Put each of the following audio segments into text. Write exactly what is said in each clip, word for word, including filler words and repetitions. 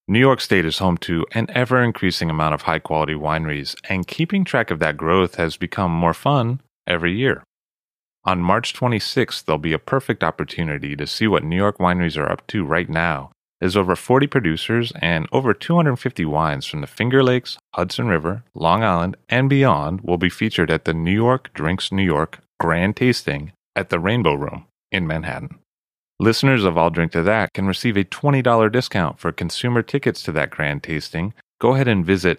New York State is home to an ever-increasing amount of high-quality wineries, and keeping track of that growth has become more fun every year. On March twenty-sixth, there'll be a perfect opportunity to see what New York wineries are up to right now, as over forty producers and over two hundred fifty wines from the Finger Lakes, Hudson River, Long Island, and beyond will be featured at the New York Drinks New York Grand Tasting at the Rainbow Room in Manhattan. Listeners of I'll Drink to That can receive a twenty dollars discount for consumer tickets to that grand tasting. Go ahead and visit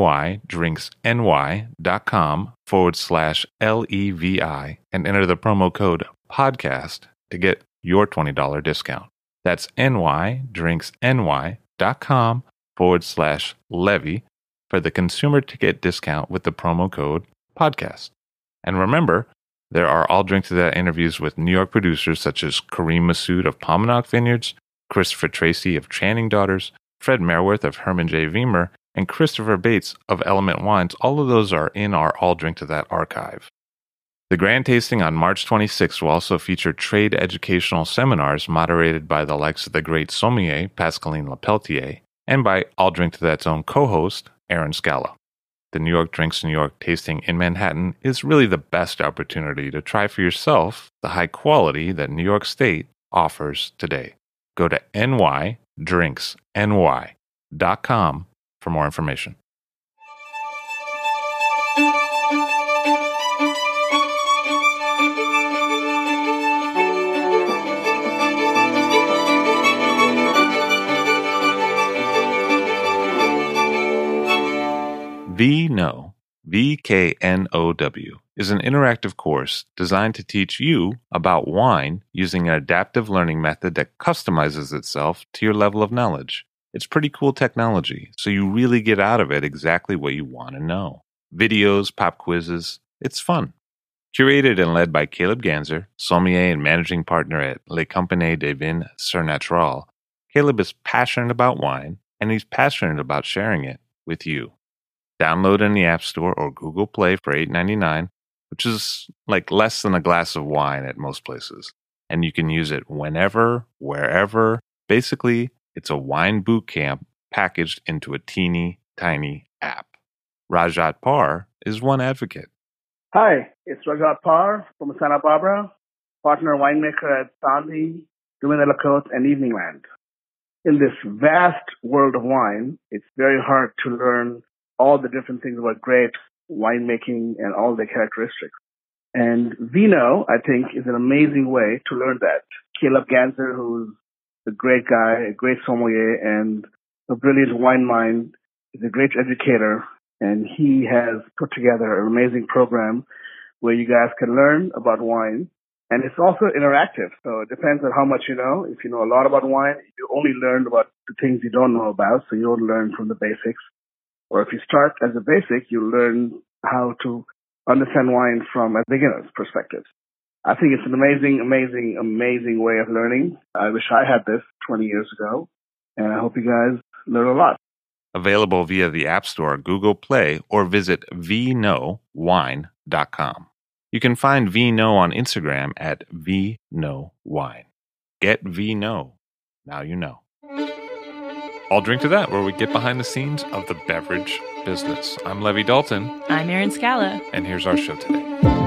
nydrinksny.com forward slash L-E-V-I and enter the promo code podcast to get your twenty dollars discount. That's nydrinksny.com forward slash Levy for the consumer ticket discount with the promo code podcast. And remember, there are I'll Drink to That interviews with New York producers such as Kareem Massoud of Pomanock Vineyards, Christopher Tracy of Channing Daughters, Fred Merworth of Herman J. Weimer, and Christopher Bates of Element Wines. All of those are in our I'll Drink to That archive. The grand tasting on March twenty-sixth will also feature trade educational seminars moderated by the likes of the great sommelier Pascaline Lepeltier and by I'll Drink to That's own co-host, Aaron Scala. The New York Drinks New York tasting in Manhattan is really the best opportunity to try for yourself the high quality that New York State offers today. Go to n y drinks n y dot com for more information. VKnow, V K N O W, is an interactive course designed to teach you about wine using an adaptive learning method that customizes itself to your level of knowledge. It's pretty cool technology, so you really get out of it exactly what you want to know. Videos, pop quizzes, it's fun. Curated and led by Caleb Ganser, sommelier and managing partner at Les Compagnies des Vins Surnaturel, Caleb is passionate about wine, and he's passionate about sharing it with you. Download in the App Store or Google Play for eight dollars and ninety-nine cents, which is like less than a glass of wine at most places. And you can use it whenever, wherever. Basically, it's a wine boot camp packaged into a teeny tiny app. Rajat Par is one advocate. Hi, it's Rajat Par from Santa Barbara, partner winemaker at Sandy, Domaine de la Côte, and Evening Land. In this vast world of wine, it's very hard to learn all the different things about grapes, winemaking, and all the characteristics. And VKnow, I think, is an amazing way to learn that. Caleb Ganser, who's a great guy, a great sommelier, and a brilliant wine mind, is a great educator, and he has put together an amazing program where you guys can learn about wine. And it's also interactive, so it depends on how much you know. If you know a lot about wine, you only learn about the things you don't know about, so you don't learn from the basics. Or if you start as a basic, you learn how to understand wine from a beginner's perspective. I think it's an amazing, amazing, amazing way of learning. I wish I had this twenty years ago, and I hope you guys learn a lot. Available via the App Store, Google Play, or visit v know wine dot com. You can find VKnow on Instagram at vknowwine. Get VKnow. Now you know. I'll Drink to That, where we get behind the scenes of the beverage business. I'm Levi Dalton. I'm Aaron Scala. And here's our show today.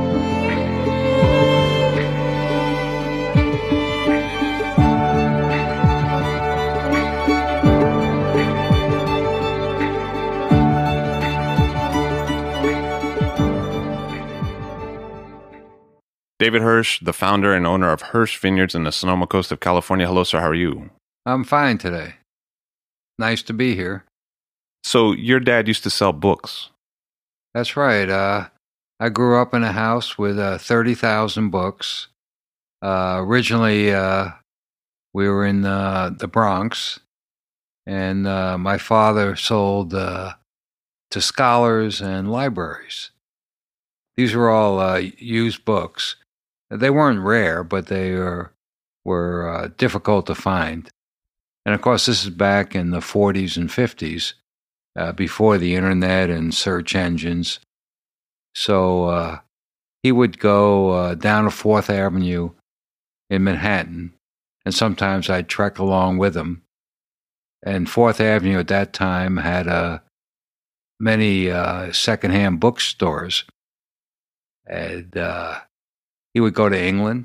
David Hirsch, the founder and owner of Hirsch Vineyards in the Sonoma Coast of California. Hello, sir. How are you? I'm fine today. Nice to be here. So your dad used to sell books. That's right. Uh, I grew up in a house with uh, thirty thousand books. Uh, originally, uh, we were in uh, the Bronx, and uh, my father sold uh, to scholars and libraries. These were all uh, used books. They weren't rare, but they were, were uh, difficult to find. And of course, this is back in the forties and fifties, uh, before the internet and search engines. So uh, he would go uh, down to Fourth Avenue in Manhattan, and sometimes I'd trek along with him. And Fourth Avenue at that time had uh, many uh, secondhand bookstores. And uh, he would go to England.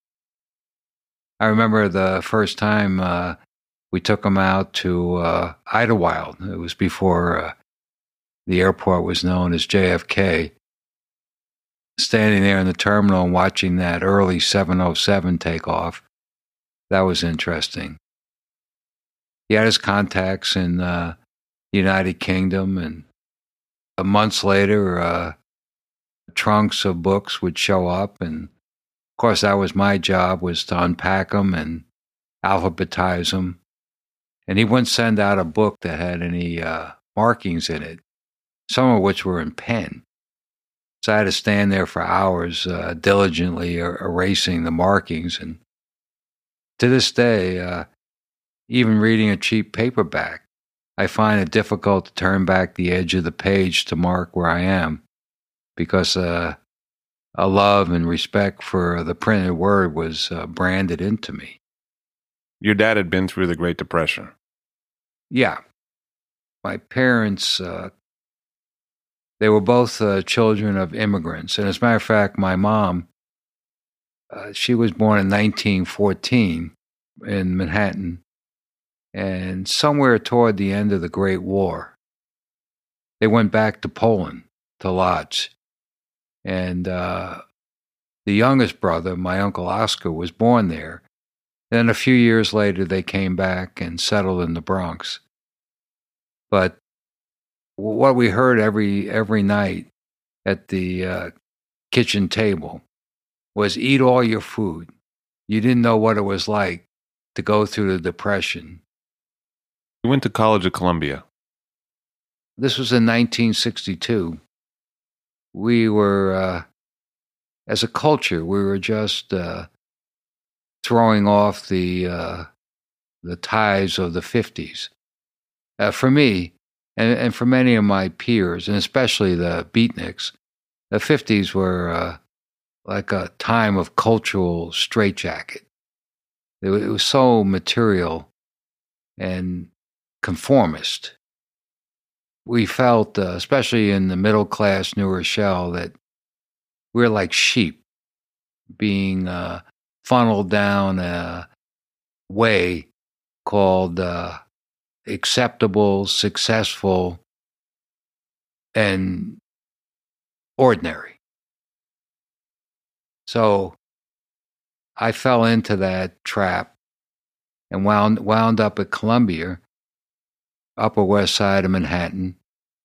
I remember the first time uh, we took him out to uh, Idlewild. It was before uh, the airport was known as J F K. Standing there in the terminal and watching that early seven oh seven take off, that was interesting. He had his contacts in uh, the United Kingdom, and months later, uh, trunks of books would show up, and of course, that was my job, was to unpack them and alphabetize them. And he wouldn't send out a book that had any uh, markings in it, some of which were in pen. So I had to stand there for hours uh, diligently er- erasing the markings. And to this day, uh, even reading a cheap paperback, I find it difficult to turn back the edge of the page to mark where I am, because uh, a love and respect for the printed word was uh, branded into me. Your dad had been through the Great Depression. Yeah. My parents, uh, they were both uh, children of immigrants. And as a matter of fact, my mom, uh, she was born in nineteen fourteen in Manhattan. And somewhere toward the end of the Great War, they went back to Poland, to Lodz. And uh, the youngest brother, my Uncle Oscar, was born there. Then a few years later, they came back and settled in the Bronx. But what we heard every every night at the uh, kitchen table was, eat all your food. You didn't know what it was like to go through the Depression. You went to college at Columbia. This was in nineteen sixty-two. We were, uh, as a culture, we were just uh, throwing off the uh, the ties of the fifties. Uh, for me, and, and for many of my peers, and especially the beatniks, the fifties were uh, like a time of cultural straitjacket. It, it was so material and conformist. We felt, uh, especially in the middle class New Rochelle, that we were like sheep being uh, funneled down a way called uh, acceptable, successful, and ordinary. So I fell into that trap and wound wound up at Columbia, Upper West Side of Manhattan,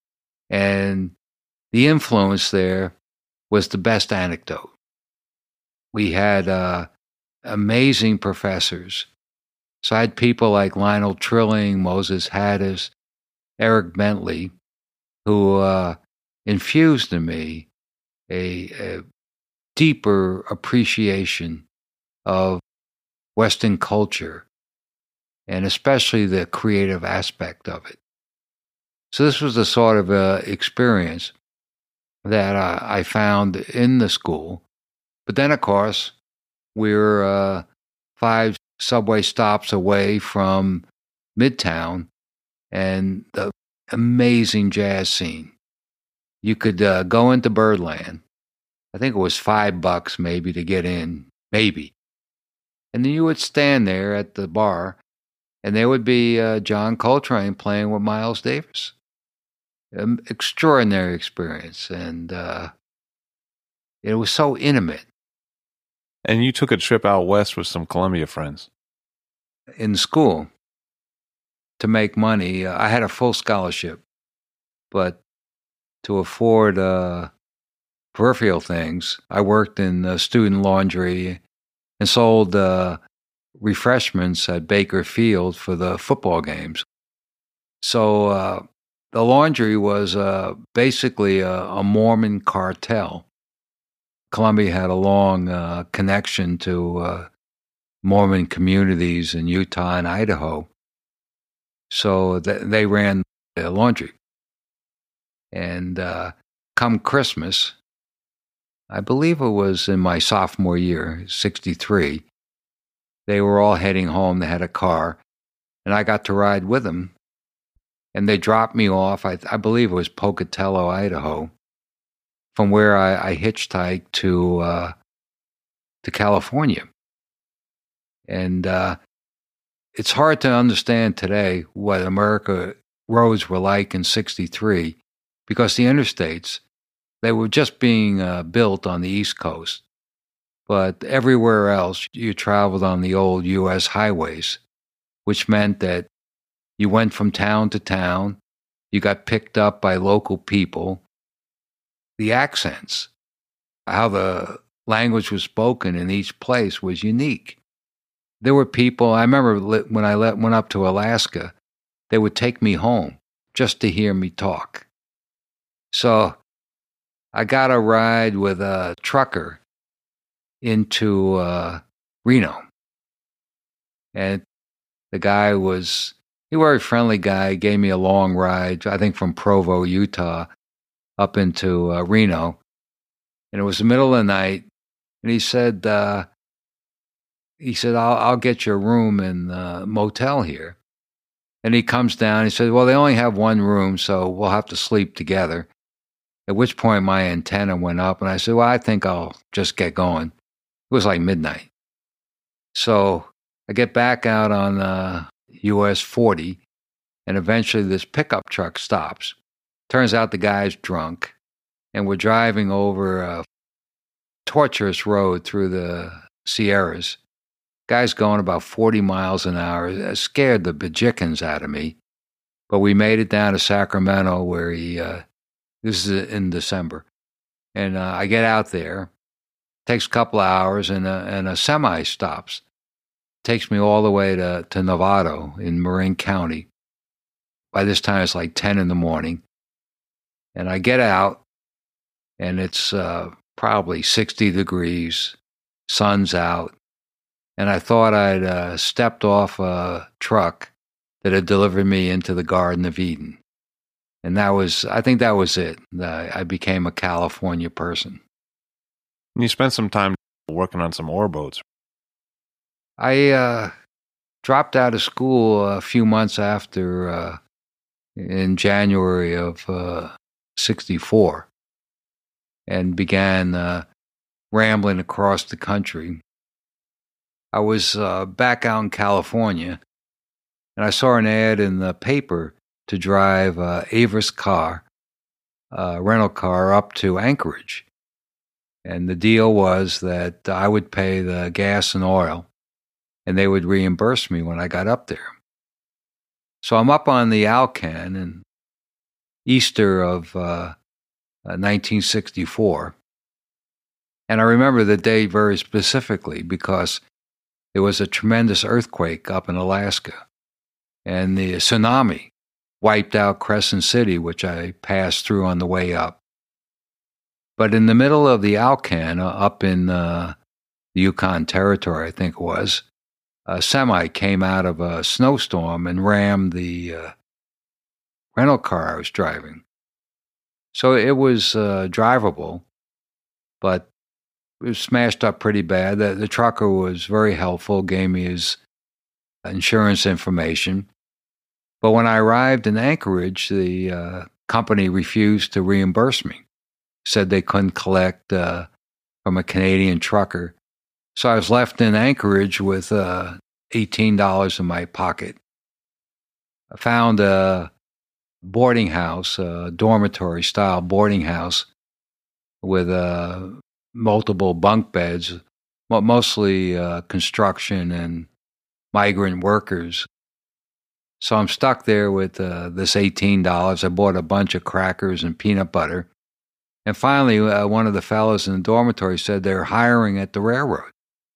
and the influence there was the best anecdote. We had uh, amazing professors. So I had people like Lionel Trilling, Moses Haddis, Eric Bentley, who uh, infused in me a, a deeper appreciation of Western culture, and especially the creative aspect of it. So this was the sort of uh, experience that uh, I found in the school. But then, of course, we were uh, five subway stops away from Midtown and the amazing jazz scene. You could uh, go into Birdland. I think it was five bucks maybe to get in, maybe. And then you would stand there at the bar, and there would be uh, John Coltrane playing with Miles Davis. An extraordinary experience, and uh, it was so intimate. And you took a trip out west with some Columbia friends. In school, to make money, uh, I had a full scholarship, but to afford uh, peripheral things, I worked in uh, student laundry and sold uh, refreshments at Baker Field for the football games. So uh, the laundry was uh, basically a, a Mormon cartel. Columbia had a long uh, connection to uh, Mormon communities in Utah and Idaho. So th- they ran the laundry. And uh, come Christmas, I believe it was in my sophomore year, sixty-three, they were all heading home. They had a car. and I got to ride with them. And they dropped me off, I, I believe it was Pocatello, Idaho, from where I, I hitchhiked to uh, to California. And uh, it's hard to understand today what America roads were like in sixty-three, because the interstates, they were just being uh, built on the East Coast. But everywhere else, you traveled on the old U S highways, which meant that you went from town to town, you got picked up by local people. The accents, how the language was spoken in each place was unique. There were people, I remember when I went up to Alaska, they would take me home just to hear me talk. So I got a ride with a trucker into uh, Reno. And the guy was, he was a very friendly guy, gave me a long ride, I think from Provo, Utah, up into uh, Reno. And it was the middle of the night. And he said, uh, he said, I'll, I'll get you a room in the motel here. And he comes down, he said, well, they only have one room, so we'll have to sleep together. At which point my antenna went up, and I said, well, I think I'll just get going. It was like midnight. So I get back out on uh, U S forty, and eventually this pickup truck stops. Turns out the guy's drunk, and we're driving over a tortuous road through the Sierras. Guy's going about forty miles an hour. It scared the bejickins out of me. But we made it down to Sacramento, where he, uh, this is in December. And uh, I get out there. Takes a couple of hours, and a, and a semi stops. Takes me all the way to, to Novato in Marin County. By this time, it's like ten in the morning. And I get out, and it's uh, probably sixty degrees. Sun's out. And I thought I'd uh, stepped off a truck that had delivered me into the Garden of Eden. And that was, I think that was it. I became a California person. You spent some time working on some ore boats. I uh, dropped out of school a few months after, uh, in January of uh, sixty-four, and began uh, rambling across the country. I was uh, back out in California, and I saw an ad in the paper to drive uh, Avis car, uh, rental car, up to Anchorage. And the deal was that I would pay the gas and oil, and they would reimburse me when I got up there. So I'm up on the Alcan in Easter of uh, nineteen sixty-four. And I remember the day very specifically because there was a tremendous earthquake up in Alaska, and the tsunami wiped out Crescent City, which I passed through on the way up. But in the middle of the Alcan, uh, up in uh, the Yukon Territory, I think it was, a semi came out of a snowstorm and rammed the uh, rental car I was driving. So it was uh, drivable, but it was smashed up pretty bad. The, the trucker was very helpful, gave me his insurance information. But when I arrived in Anchorage, the uh, company refused to reimburse me. Said they couldn't collect uh, from a Canadian trucker. So I was left in Anchorage with uh, eighteen dollars in my pocket. I found a boarding house, a dormitory-style boarding house with uh, multiple bunk beds, mostly uh, construction and migrant workers. So I'm stuck there with uh, this eighteen dollars. I bought a bunch of crackers and peanut butter. And finally, uh, one of the fellows in the dormitory said they're hiring at the railroad.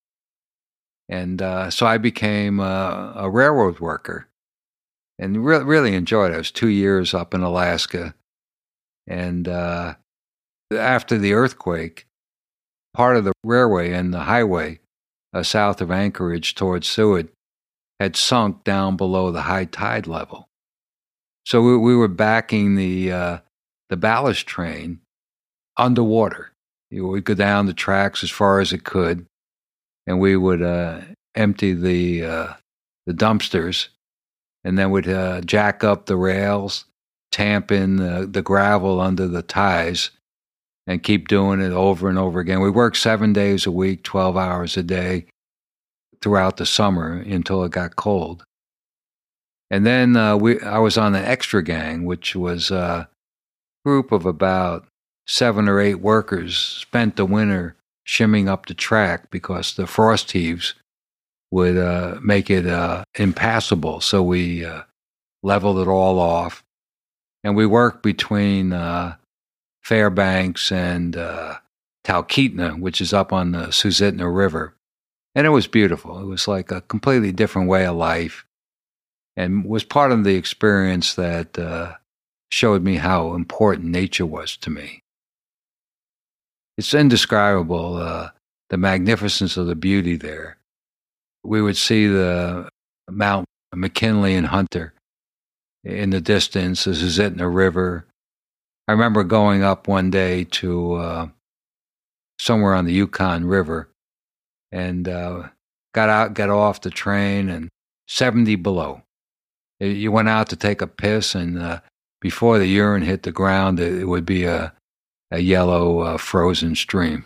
And uh, so I became uh, a railroad worker and re- really enjoyed it. I was two years up in Alaska. And uh, after the earthquake, part of the railway and the highway uh, south of Anchorage towards Seward had sunk down below the high tide level. So we, we were backing the uh, the ballast train underwater. You know, we'd go down the tracks as far as it could, and we would uh, empty the uh, the dumpsters and then we'd uh, jack up the rails, tamp in the, the gravel under the ties, and keep doing it over and over again. We worked seven days a week, twelve hours a day throughout the summer until it got cold. And then uh, we I was on an extra gang, which was a group of about seven or eight workers spent the winter shimming up the track because the frost heaves would uh, make it uh, impassable. So we uh, leveled it all off. And we worked between uh, Fairbanks and uh, Talkeetna, which is up on the Susitna River. And it was beautiful. It was like a completely different way of life, and was part of the experience that uh, showed me how important nature was to me. It's indescribable, uh, the magnificence of the beauty there. We would see the Mount McKinley and Hunter in the distance, the Susitna River. I remember going up one day to uh, somewhere on the Yukon River, and uh, got out, got off the train, and seventy below. You went out to take a piss, and uh, before the urine hit the ground, it would be a, a yellow uh, frozen stream.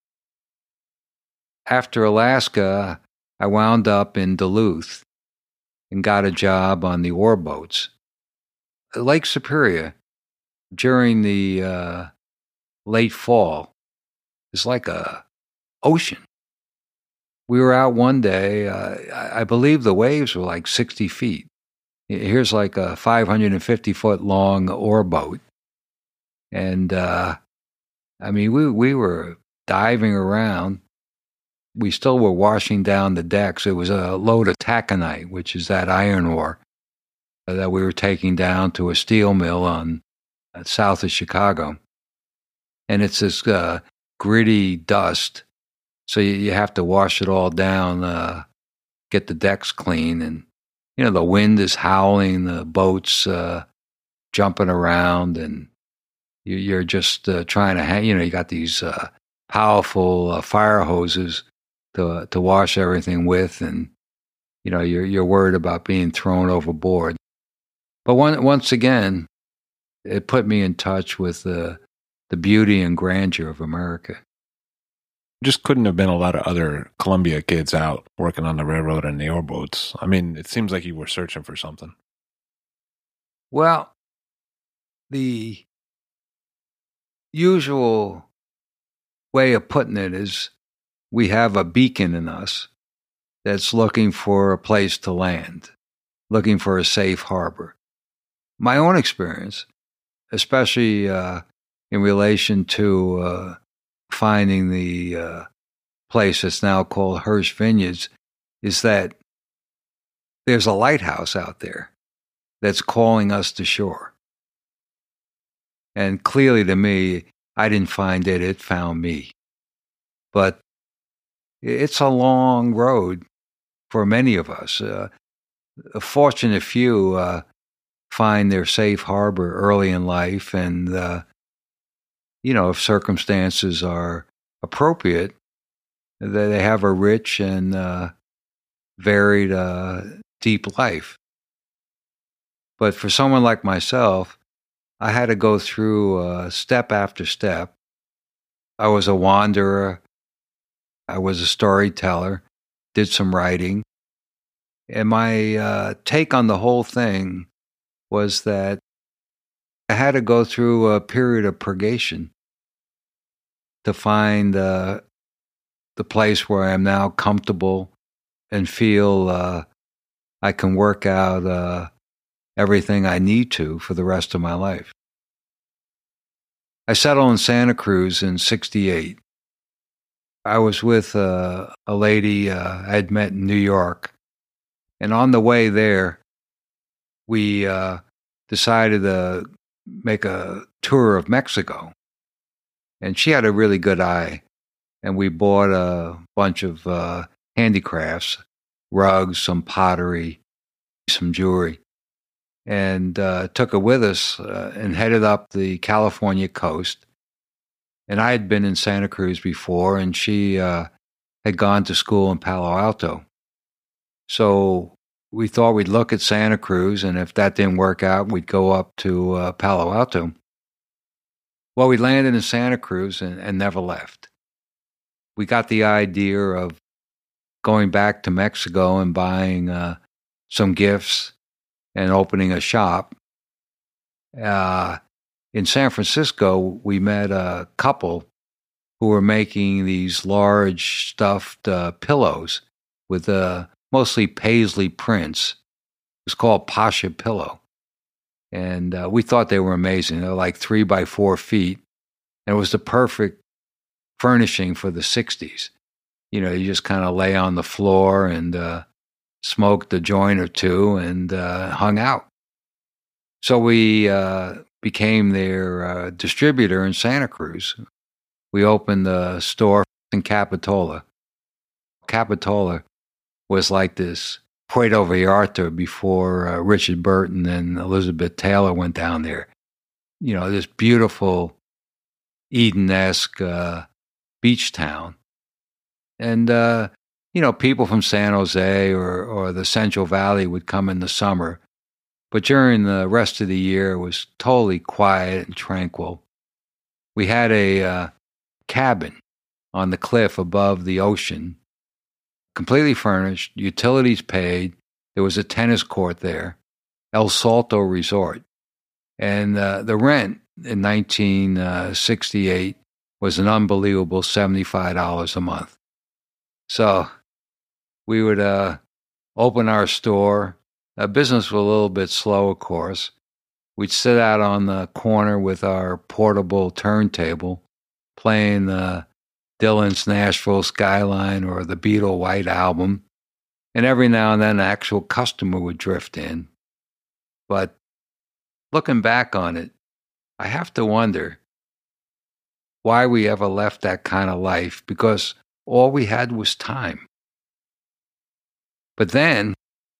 After Alaska, I wound up in Duluth and got a job on the ore boats. Lake Superior, during the uh, late fall, is like a ocean. We were out one day, uh, I believe the waves were like sixty feet. Here's like a five hundred fifty foot long ore boat. And, uh, I mean, we, we were diving around. We still were washing down the decks. It was a load of taconite, which is that iron ore uh, that we were taking down to a steel mill on uh, south of Chicago. And it's this uh, gritty dust. So you, you have to wash it all down, uh, get the decks clean, and you know, the wind is howling, the boat's uh, jumping around, and you, you're just uh, trying to hang, you know, you got these uh, powerful uh, fire hoses to to wash everything with, and, you know, you're you're worried about being thrown overboard. But one, once again, it put me in touch with the, the beauty and grandeur of America. Just couldn't have been a lot of other Columbia kids out working on the railroad and the ore boats. I mean, it seems like you were searching for something. Well, the usual way of putting it is we have a beacon in us that's looking for a place to land, looking for a safe harbor. My own experience, especially uh, in relation to uh, finding the uh, place that's now called Hirsch Vineyards, is that there's a lighthouse out there that's calling us to shore. And clearly to me, I didn't find it, it found me. But it's a long road for many of us. Uh, a fortunate few uh, find their safe harbor early in life, and uh, you know, if circumstances are appropriate, they have a rich and uh, varied, uh, deep life. But for someone like myself, I had to go through uh, step after step. I was a wanderer. I was a storyteller, did some writing. And my uh, take on the whole thing was that I had to go through a period of purgation to find uh, the place where I am now comfortable and feel uh, I can work out uh, everything I need to for the rest of my life. I settled in Santa Cruz in sixty-eight. I was with uh, a lady uh, I had met in New York. And on the way there, we uh, decided to make a tour of Mexico. And she had a really good eye. And we bought a bunch of uh, handicrafts, rugs, some pottery, some jewelry, and uh, took her with us uh, and headed up the California coast. And I had been in Santa Cruz before, and she uh, had gone to school in Palo Alto. So we thought we'd look at Santa Cruz, and if that didn't work out, we'd go up to uh, Palo Alto. Well, we landed in Santa Cruz and, and never left. We got the idea of going back to Mexico and buying uh, some gifts and opening a shop. Uh, in San Francisco, we met a couple who were making these large stuffed uh, pillows with uh, mostly paisley prints. It was called Pasha Pillow. And uh, we thought they were amazing. They were like three by four feet. And it was the perfect furnishing for the sixties. You know, you just kind of lay on the floor and uh, smoked a joint or two and uh, hung out. So we uh, became their uh, distributor in Santa Cruz. We opened a store in Capitola. Capitola was like this Puerto Vallarta before uh, Richard Burton and Elizabeth Taylor went down there. You know, this beautiful Eden-esque uh, beach town. And, uh, you know, people from San Jose or, or the Central Valley would come in the summer. But during the rest of the year, it was totally quiet and tranquil. We had a uh, cabin on the cliff above the ocean, completely furnished, utilities paid. There was a tennis court there, El Salto Resort. And uh, the rent in nineteen sixty-eight was an unbelievable seventy-five dollars a month. So we would uh, open our store. Uh, business was a little bit slow, of course. We'd sit out on the corner with our portable turntable, playing uh, Dylan's Nashville Skyline or the Beatle White Album. And every now and then an actual customer would drift in. But looking back on it, I have to wonder why we ever left that kind of life, because all we had was time. But then,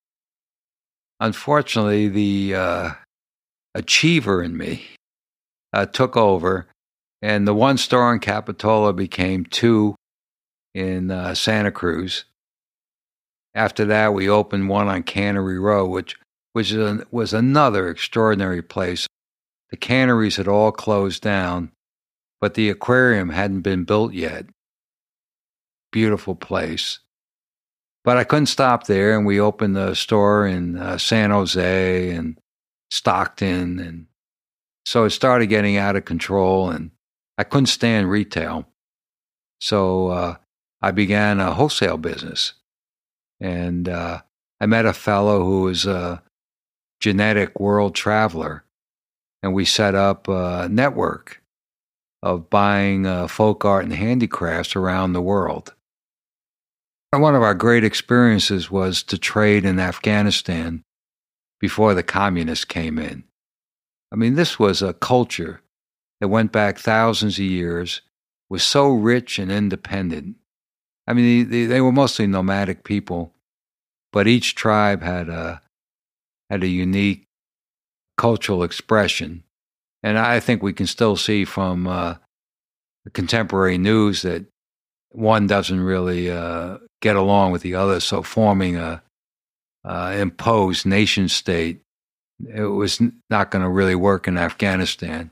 unfortunately, the uh, achiever in me uh, took over, and the one store in Capitola became two in uh, Santa Cruz. After that, we opened one on Cannery Row, which, which was another extraordinary place. The canneries had all closed down, but the aquarium hadn't been built yet. Beautiful place. But I couldn't stop there, and we opened a store in uh, San Jose and Stockton, and so it started getting out of control, and I couldn't stand retail. So uh, I began a wholesale business, and uh, I met a fellow who was a genetic world traveler, and we set up a network of buying uh, folk art and handicrafts around the world. And one of our great experiences was to trade in Afghanistan before the communists came in. I mean, this was a culture that went back thousands of years, was so rich and independent. I mean, they, they were mostly nomadic people, but each tribe had a had a unique cultural expression. And I think we can still see from uh, the contemporary news that one doesn't really uh, get along with the other. So forming a uh, imposed nation state, it was not going to really work in Afghanistan.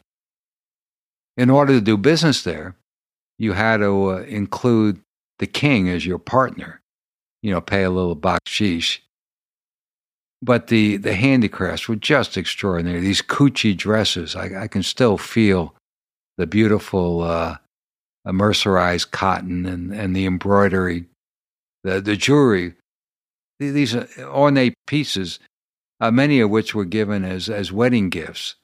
In order to do business there, you had to uh, include the king as your partner, you know, pay a little bakshish. But the, the handicrafts were just extraordinary. These Coochie dresses, I, I can still feel the beautiful uh, mercerized cotton and, and the embroidery, the, the jewelry. These ornate pieces, uh, many of which were given as, as wedding gifts.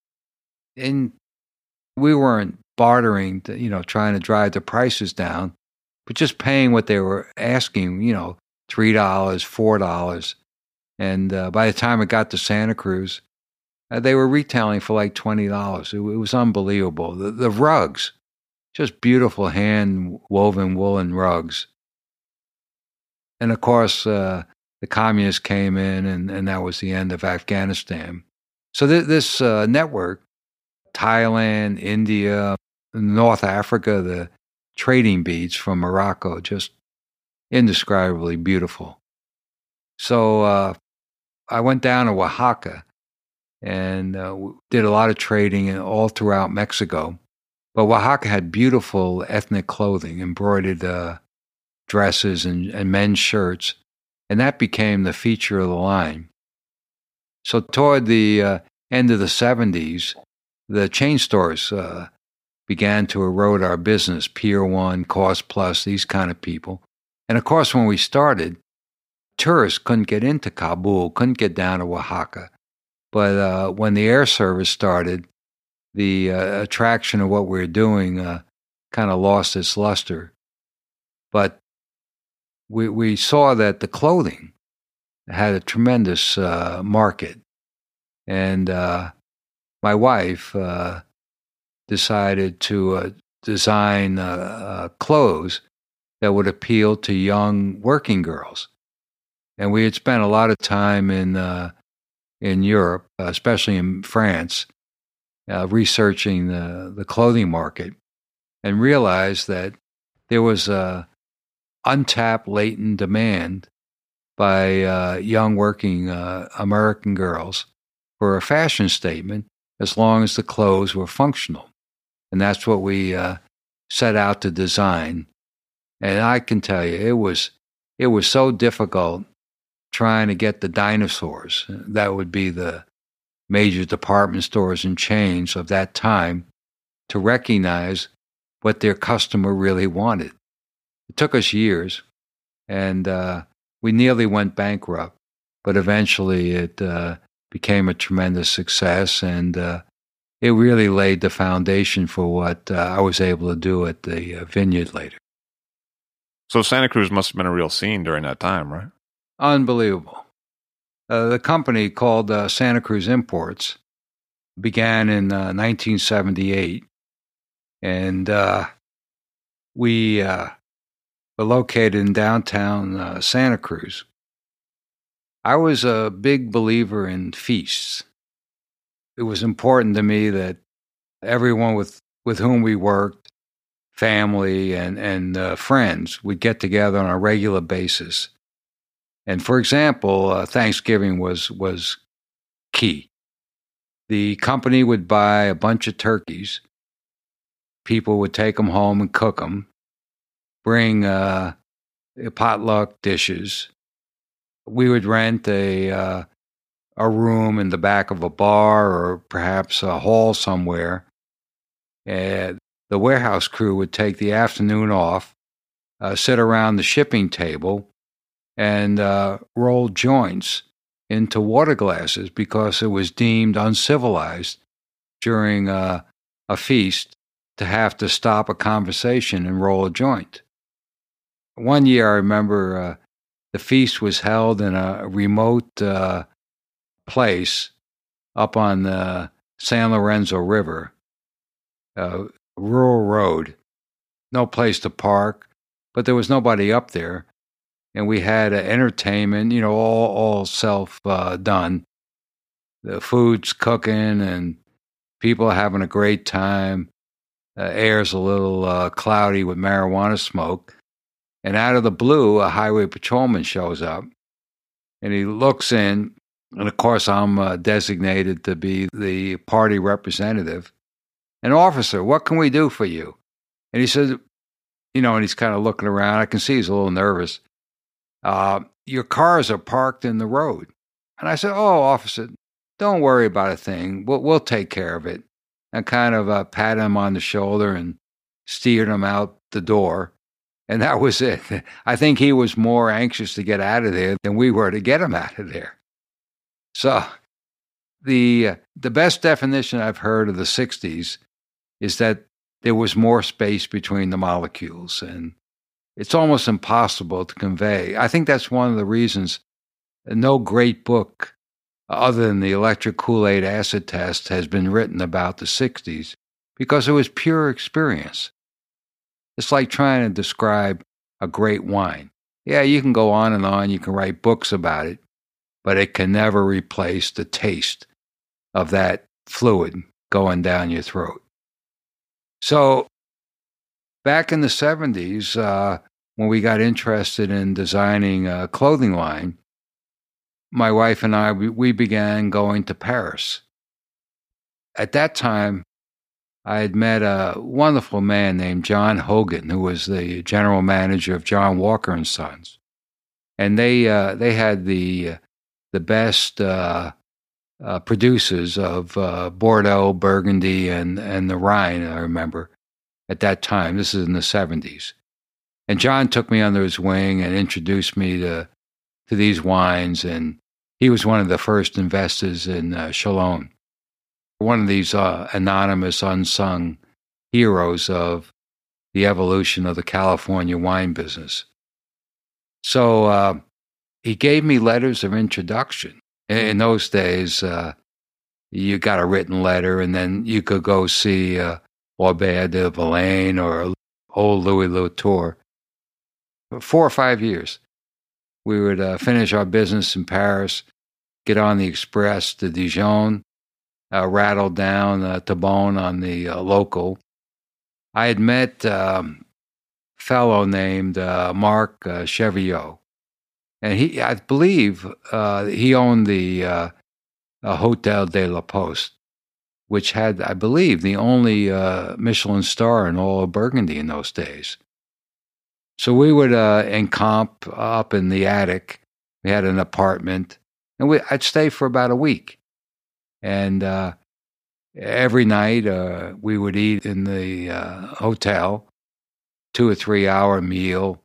And we weren't bartering, to, you know, trying to drive the prices down, but just paying what they were asking, you know, three dollars, four dollars. And uh, by the time it got to Santa Cruz, uh, they were retailing for like twenty dollars. It, it was unbelievable. The, the rugs, just beautiful hand-woven woolen rugs. And of course, uh, the communists came in, and, and that was the end of Afghanistan. So th- this uh, network, Thailand, India, North Africa, the trading beads from Morocco, just indescribably beautiful. So uh, I went down to Oaxaca and uh, did a lot of trading all throughout Mexico. But Oaxaca had beautiful ethnic clothing, embroidered uh, dresses and, and men's shirts, and that became the feature of the line. So toward the uh, end of the seventies, the chain stores uh, began to erode our business, Pier one, Cost Plus, these kind of people. And of course, when we started, tourists couldn't get into Kabul, couldn't get down to Oaxaca. But uh, when the air service started, the uh, attraction of what we were doing uh, kind of lost its luster. But we we saw that the clothing had a tremendous uh, market. And uh, my wife uh, decided to uh, design uh, uh, clothes that would appeal to young working girls. And we had spent a lot of time in uh, in Europe, especially in France, uh, researching the, the clothing market, and realized that there was a untapped latent demand by uh, young working uh, American girls for a fashion statement as long as the clothes were functional. And that's what we uh, set out to design. And I can tell you, it was it was so difficult trying to get the dinosaurs, that would be the major department stores and chains of that time, to recognize what their customer really wanted. It took us years, and uh, we nearly went bankrupt, but eventually it uh, became a tremendous success, and uh, it really laid the foundation for what uh, I was able to do at the uh, vineyard later. So Santa Cruz must have been a real scene during that time, right? Unbelievable. Uh, the company called uh, Santa Cruz Imports began in uh, nineteen seventy-eight, and uh, we uh, were located in downtown uh, Santa Cruz. I was a big believer in feasts. It was important to me that everyone with, with whom we worked, family and, and uh, friends, would get together on a regular basis. And for example, uh, Thanksgiving was was key. The company would buy a bunch of turkeys. People would take them home and cook them, bring uh, potluck dishes. We would rent a uh, a room in the back of a bar or perhaps a hall somewhere. And the warehouse crew would take the afternoon off, uh, sit around the shipping table, and uh, roll joints into water glasses because it was deemed uncivilized during uh, a feast to have to stop a conversation and roll a joint. One year, I remember uh, the feast was held in a remote uh, place up on the San Lorenzo River, a rural road, no place to park, but there was nobody up there. And we had uh, entertainment, you know, all all self uh, done. The food's cooking, and people are having a great time. Uh, air's a little uh, cloudy with marijuana smoke, and out of the blue, a highway patrolman shows up, and he looks in, and of course, I'm uh, designated to be the party representative. An officer, what can we do for you? And he says, you know, and he's kind of looking around. I can see he's a little nervous. Uh, your cars are parked in the road. And I said, oh, officer, don't worry about a thing. We'll, we'll take care of it. And kind of uh, patted him on the shoulder and steered him out the door. And that was it. I think he was more anxious to get out of there than we were to get him out of there. So the, uh, the best definition I've heard of the sixties is that there was more space between the molecules, and it's almost impossible to convey. I think that's one of the reasons no great book other than the electric Kool-Aid acid test has been written about the sixties, because it was pure experience. It's like trying to describe a great wine. Yeah, you can go on and on, you can write books about it, but it can never replace the taste of that fluid going down your throat. So back in the seventies, uh, when we got interested in designing a clothing line, my wife and I, we, we began going to Paris. At that time, I had met a wonderful man named John Hogan, who was the general manager of John Walker and Sons, and they uh, they had the uh, the best uh, uh, producers of uh, Bordeaux, Burgundy, and and the Rhine. I remember at that time. This is in the seventies, and John took me under his wing and introduced me to to these wines, and he was one of the first investors in uh, Chalon. One of these uh, anonymous, unsung heroes of the evolution of the California wine business. So uh, he gave me letters of introduction. In, in those days, uh, you got a written letter, and then you could go see uh, Aubert de Villaine or old Louis Latour. For four or five years, we would uh, finish our business in Paris, get on the Express to Dijon, Uh, rattled down uh, to Beaune on the uh, local. I had met um, a fellow named uh, Marc uh, Chevillot, and he, I believe, uh, he owned the uh, Hotel de la Poste, which had, I believe, the only uh, Michelin star in all of Burgundy in those days. So we would uh, encamp up in the attic. We had an apartment, and we, I'd stay for about a week. And uh, every night uh, we would eat in the uh, hotel, two or three hour meal,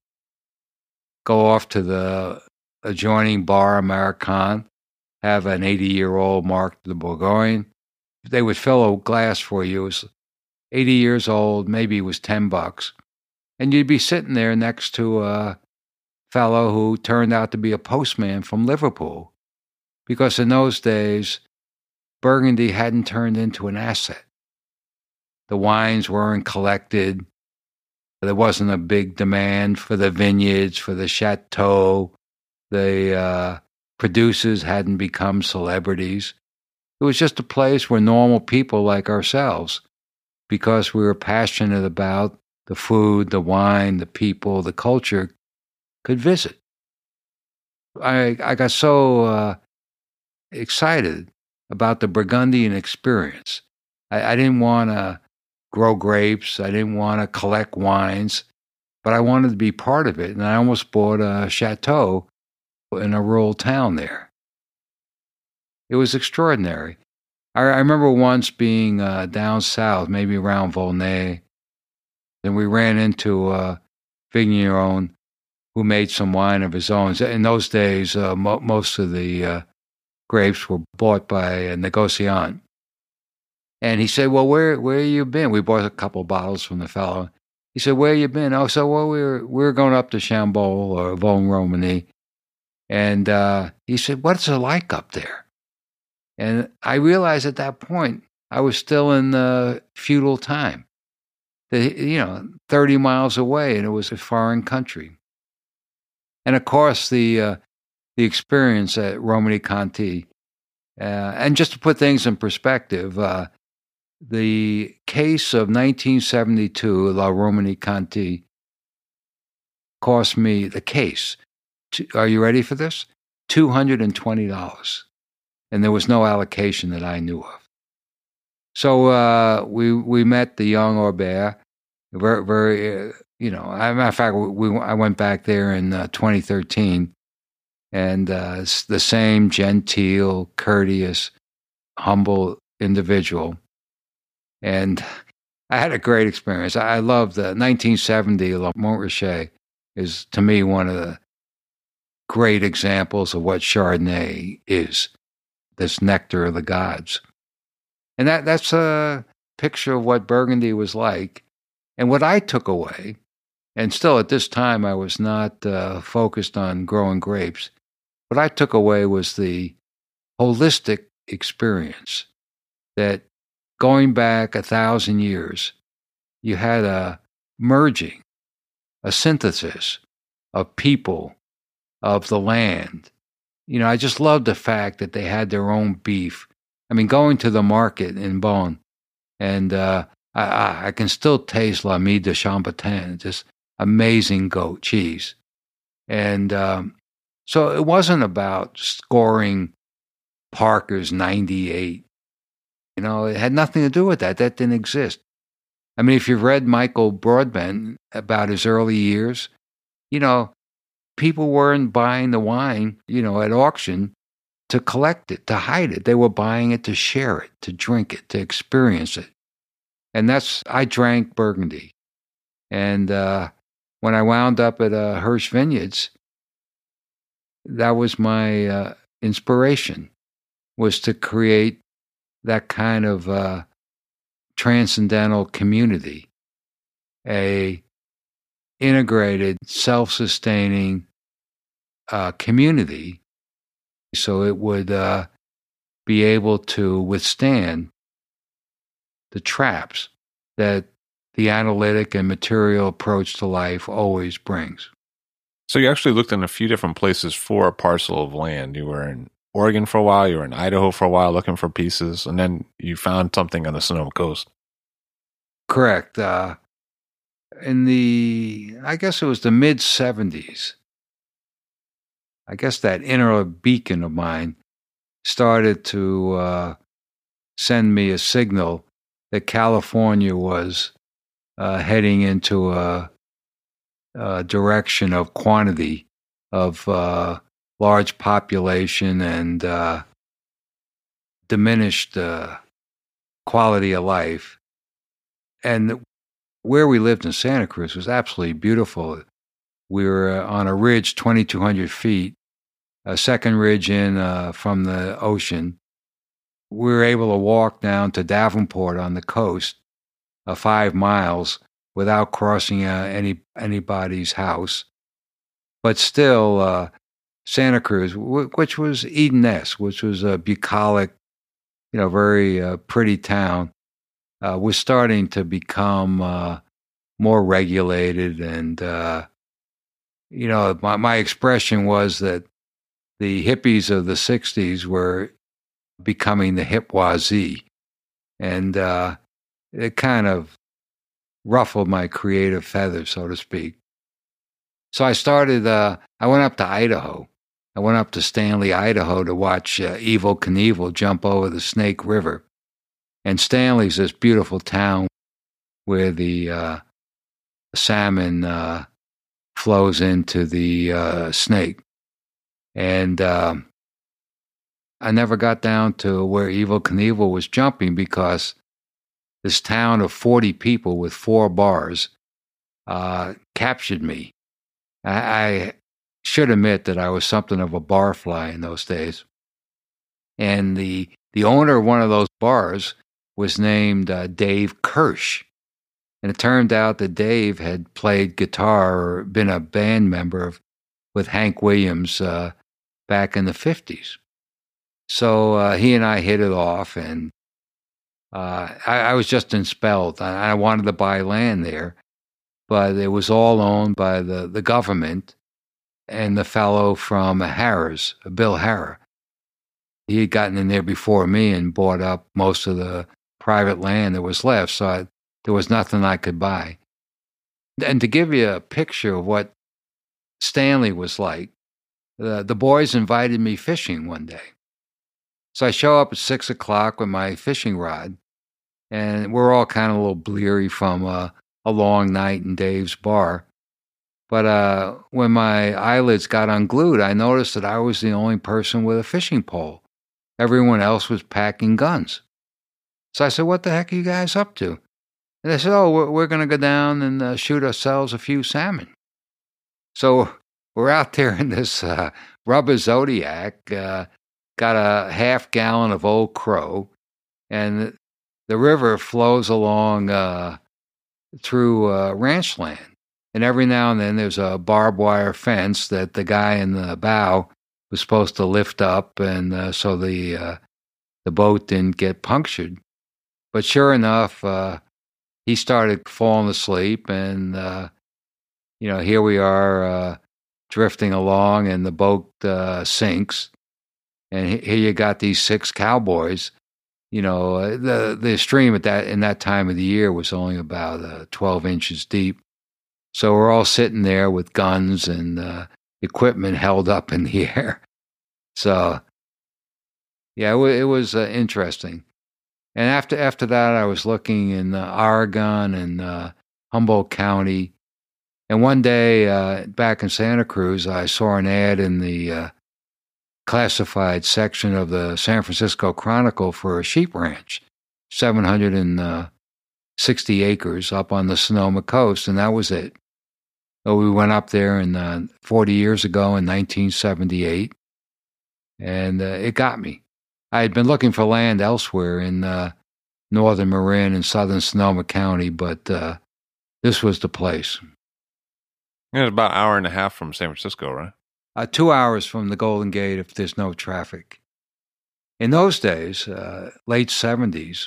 go off to the adjoining bar American, have an eighty-year-old Marc de Bourgogne. They would fill a glass for you. It was eighty years old, maybe it was ten bucks. And you'd be sitting there next to a fellow who turned out to be a postman from Liverpool. Because in those days, Burgundy hadn't turned into an asset. The wines weren't collected. There wasn't a big demand for the vineyards, for the chateau. The uh, producers hadn't become celebrities. It was just a place where normal people like ourselves, because we were passionate about the food, the wine, the people, the culture, could visit. I, I got so uh, excited about the Burgundian experience. I, I didn't want to grow grapes. I didn't want to collect wines, but I wanted to be part of it. And I almost bought a chateau in a rural town there. It was extraordinary. I, I remember once being uh, down south, maybe around Volnay, and we ran into a vigneron who made some wine of his own. In those days, uh, mo- most of the uh, grapes were bought by a negociant. And he said, well, where where you been? We bought a couple of bottles from the fellow. He said, where you been? Oh, so well, we were, we were going up to Chambol or Vosne-Romanée. And uh, he said, what's it like up there? And I realized at that point, I was still in the feudal time. The, you know, thirty miles away, and it was a foreign country. And of course, the uh, the experience at Romanée-Conti, uh, and just to put things in perspective, uh, the case of nineteen seventy-two, La Romanée-Conti, cost me, the case, are you ready for this? two hundred twenty dollars. And there was no allocation that I knew of. So uh, we we met the young Aubert, very, very uh, you know, as a matter of fact, we, we, I went back there in uh, twenty thirteen, and uh, it's the same genteel, courteous, humble individual. And I had a great experience. I, I loved the nineteen seventy La Montrachet is, to me, one of the great examples of what Chardonnay is, this nectar of the gods. And that that's a picture of what Burgundy was like. And what I took away, and still at this time I was not uh, focused on growing grapes, what I took away was the holistic experience that going back a thousand years, you had a merging, a synthesis of people, of the land. You know, I just loved the fact that they had their own beef. I mean, going to the market in Beaune, and uh, I, I, I can still taste l'ami de Chambertin, just amazing goat cheese. And um, So it wasn't about scoring Parker's ninety-eight. You know, it had nothing to do with that. That didn't exist. I mean, if you've read Michael Broadbent about his early years, you know, people weren't buying the wine, you know, at auction to collect it, to hide it. They were buying it to share it, to drink it, to experience it. And that's, I drank Burgundy. And uh, when I wound up at uh, Hirsch Vineyards, that was my uh, inspiration, was to create that kind of uh, transcendental community, a integrated, self-sustaining uh, community, so it would uh, be able to withstand the traps that the analytic and material approach to life always brings. So you actually looked in a few different places for a parcel of land. You were in Oregon for a while, you were in Idaho for a while looking for pieces, and then you found something on the Sonoma coast. Correct. Uh, in the, I guess it was the mid-seventies, I guess that inner beacon of mine started to uh, send me a signal that California was uh, heading into a, a direction of quantity, of uh, large population and uh, diminished uh, quality of life. And where we lived in Santa Cruz was absolutely beautiful. We were on a ridge twenty-two hundred feet, a second ridge in uh, from the ocean. We were able to walk down to Davenport on the coast, uh, five miles, without crossing uh, any anybody's house. But still, uh, Santa Cruz, w- which was Eden-esque, which was a bucolic, you know, very uh, pretty town, uh, was starting to become uh, more regulated. And, uh, you know, my, my expression was that the hippies of the sixties were becoming the hipwazee. And uh, it kind of ruffled my creative feathers, so to speak. So I started, uh, I went up to Idaho. I went up to Stanley, Idaho to watch uh, Evel Knievel jump over the Snake River. And Stanley's this beautiful town where the uh, salmon uh, flows into the uh, Snake. And uh, I never got down to where Evel Knievel was jumping because this town of forty people with four bars uh, captured me. I, I should admit that I was something of a barfly in those days. And the the owner of one of those bars was named uh, Dave Kirsch. And it turned out that Dave had played guitar or been a band member of, with Hank Williams uh, back in the fifties. So uh, he and I hit it off, and uh, I, I was just enthralled. I, I wanted to buy land there, but it was all owned by the, the government and the fellow from Harrah's, Bill Harrah. He had gotten in there before me and bought up most of the private land that was left, so I, there was nothing I could buy. And to give you a picture of what Stanley was like, the, the boys invited me fishing one day. So I show up at six o'clock with my fishing rod, and we're all kind of a little bleary from a, a long night in Dave's bar. But uh, when my eyelids got unglued, I noticed that I was the only person with a fishing pole. Everyone else was packing guns. So I said, "What the heck are you guys up to?" And they said, "Oh, we're, we're going to go down and uh, shoot ourselves a few salmon." So we're out there in this uh, rubber Zodiac, uh, got a half gallon of Old Crow, and the river flows along uh, through uh, ranch land. And every now and then there's a barbed wire fence that the guy in the bow was supposed to lift up, and uh, so the uh, the boat didn't get punctured. But sure enough, uh, he started falling asleep, and uh, you know, here we are uh, drifting along, and the boat uh, sinks. And here you got these six cowboys. You know, uh, the the stream at that in that time of the year was only about uh, twelve inches deep. So we're all sitting there with guns and uh, equipment held up in the air. So, yeah, it, w- it was uh, interesting. And after after that, I was looking in uh, Oregon and uh, Humboldt County. And one day, uh, back in Santa Cruz, I saw an ad in the uh, classified section of the San Francisco Chronicle for a sheep ranch, seven hundred sixty acres up on the Sonoma coast, and that was it. So we went up there in uh, forty years ago in nineteen seventy-eight, and uh, it got me. I had been looking for land elsewhere in uh, northern Marin and southern Sonoma County, but uh, this was the place. It's about an hour and a half from San Francisco, right? Uh, two hours from the Golden Gate if there's no traffic. In those days, uh, late seventies,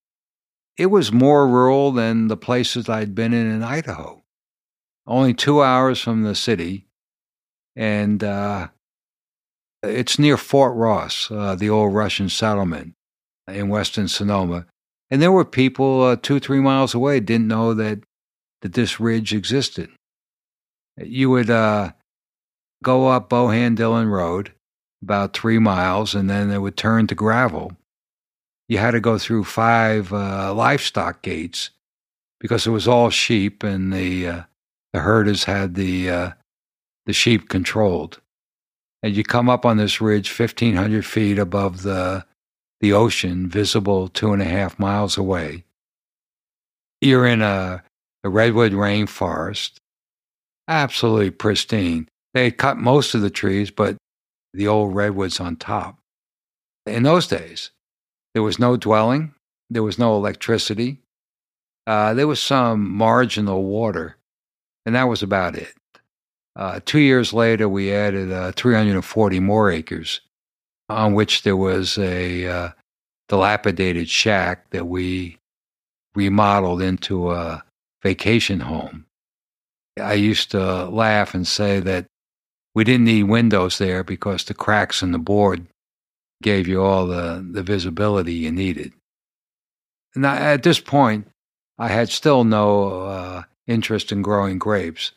it was more rural than the places I'd been in in Idaho. Only two hours from the city, and uh, it's near Fort Ross, uh, the old Russian settlement in western Sonoma. And there were people uh, two, three miles away didn't know that, that this ridge existed. You would uh, go up Bohan Dillon Road about three miles, and then it would turn to gravel. You had to go through five uh, livestock gates because it was all sheep, and the uh, the herders had the uh, the sheep controlled. And you come up on this ridge fifteen hundred feet above the the ocean, visible two and a half miles away. You're in a, a redwood rainforest, absolutely pristine. They had cut most of the trees, but the old redwoods on top. In those days, there was no dwelling, there was no electricity, uh, there was some marginal water, and that was about it. Uh, two years later, we added uh, three hundred forty more acres, on which there was a uh, dilapidated shack that we remodeled into a vacation home. I used to laugh and say that we didn't need windows there because the cracks in the board gave you all the, the visibility you needed. And I, at this point, I had still no uh, interest in growing grapes.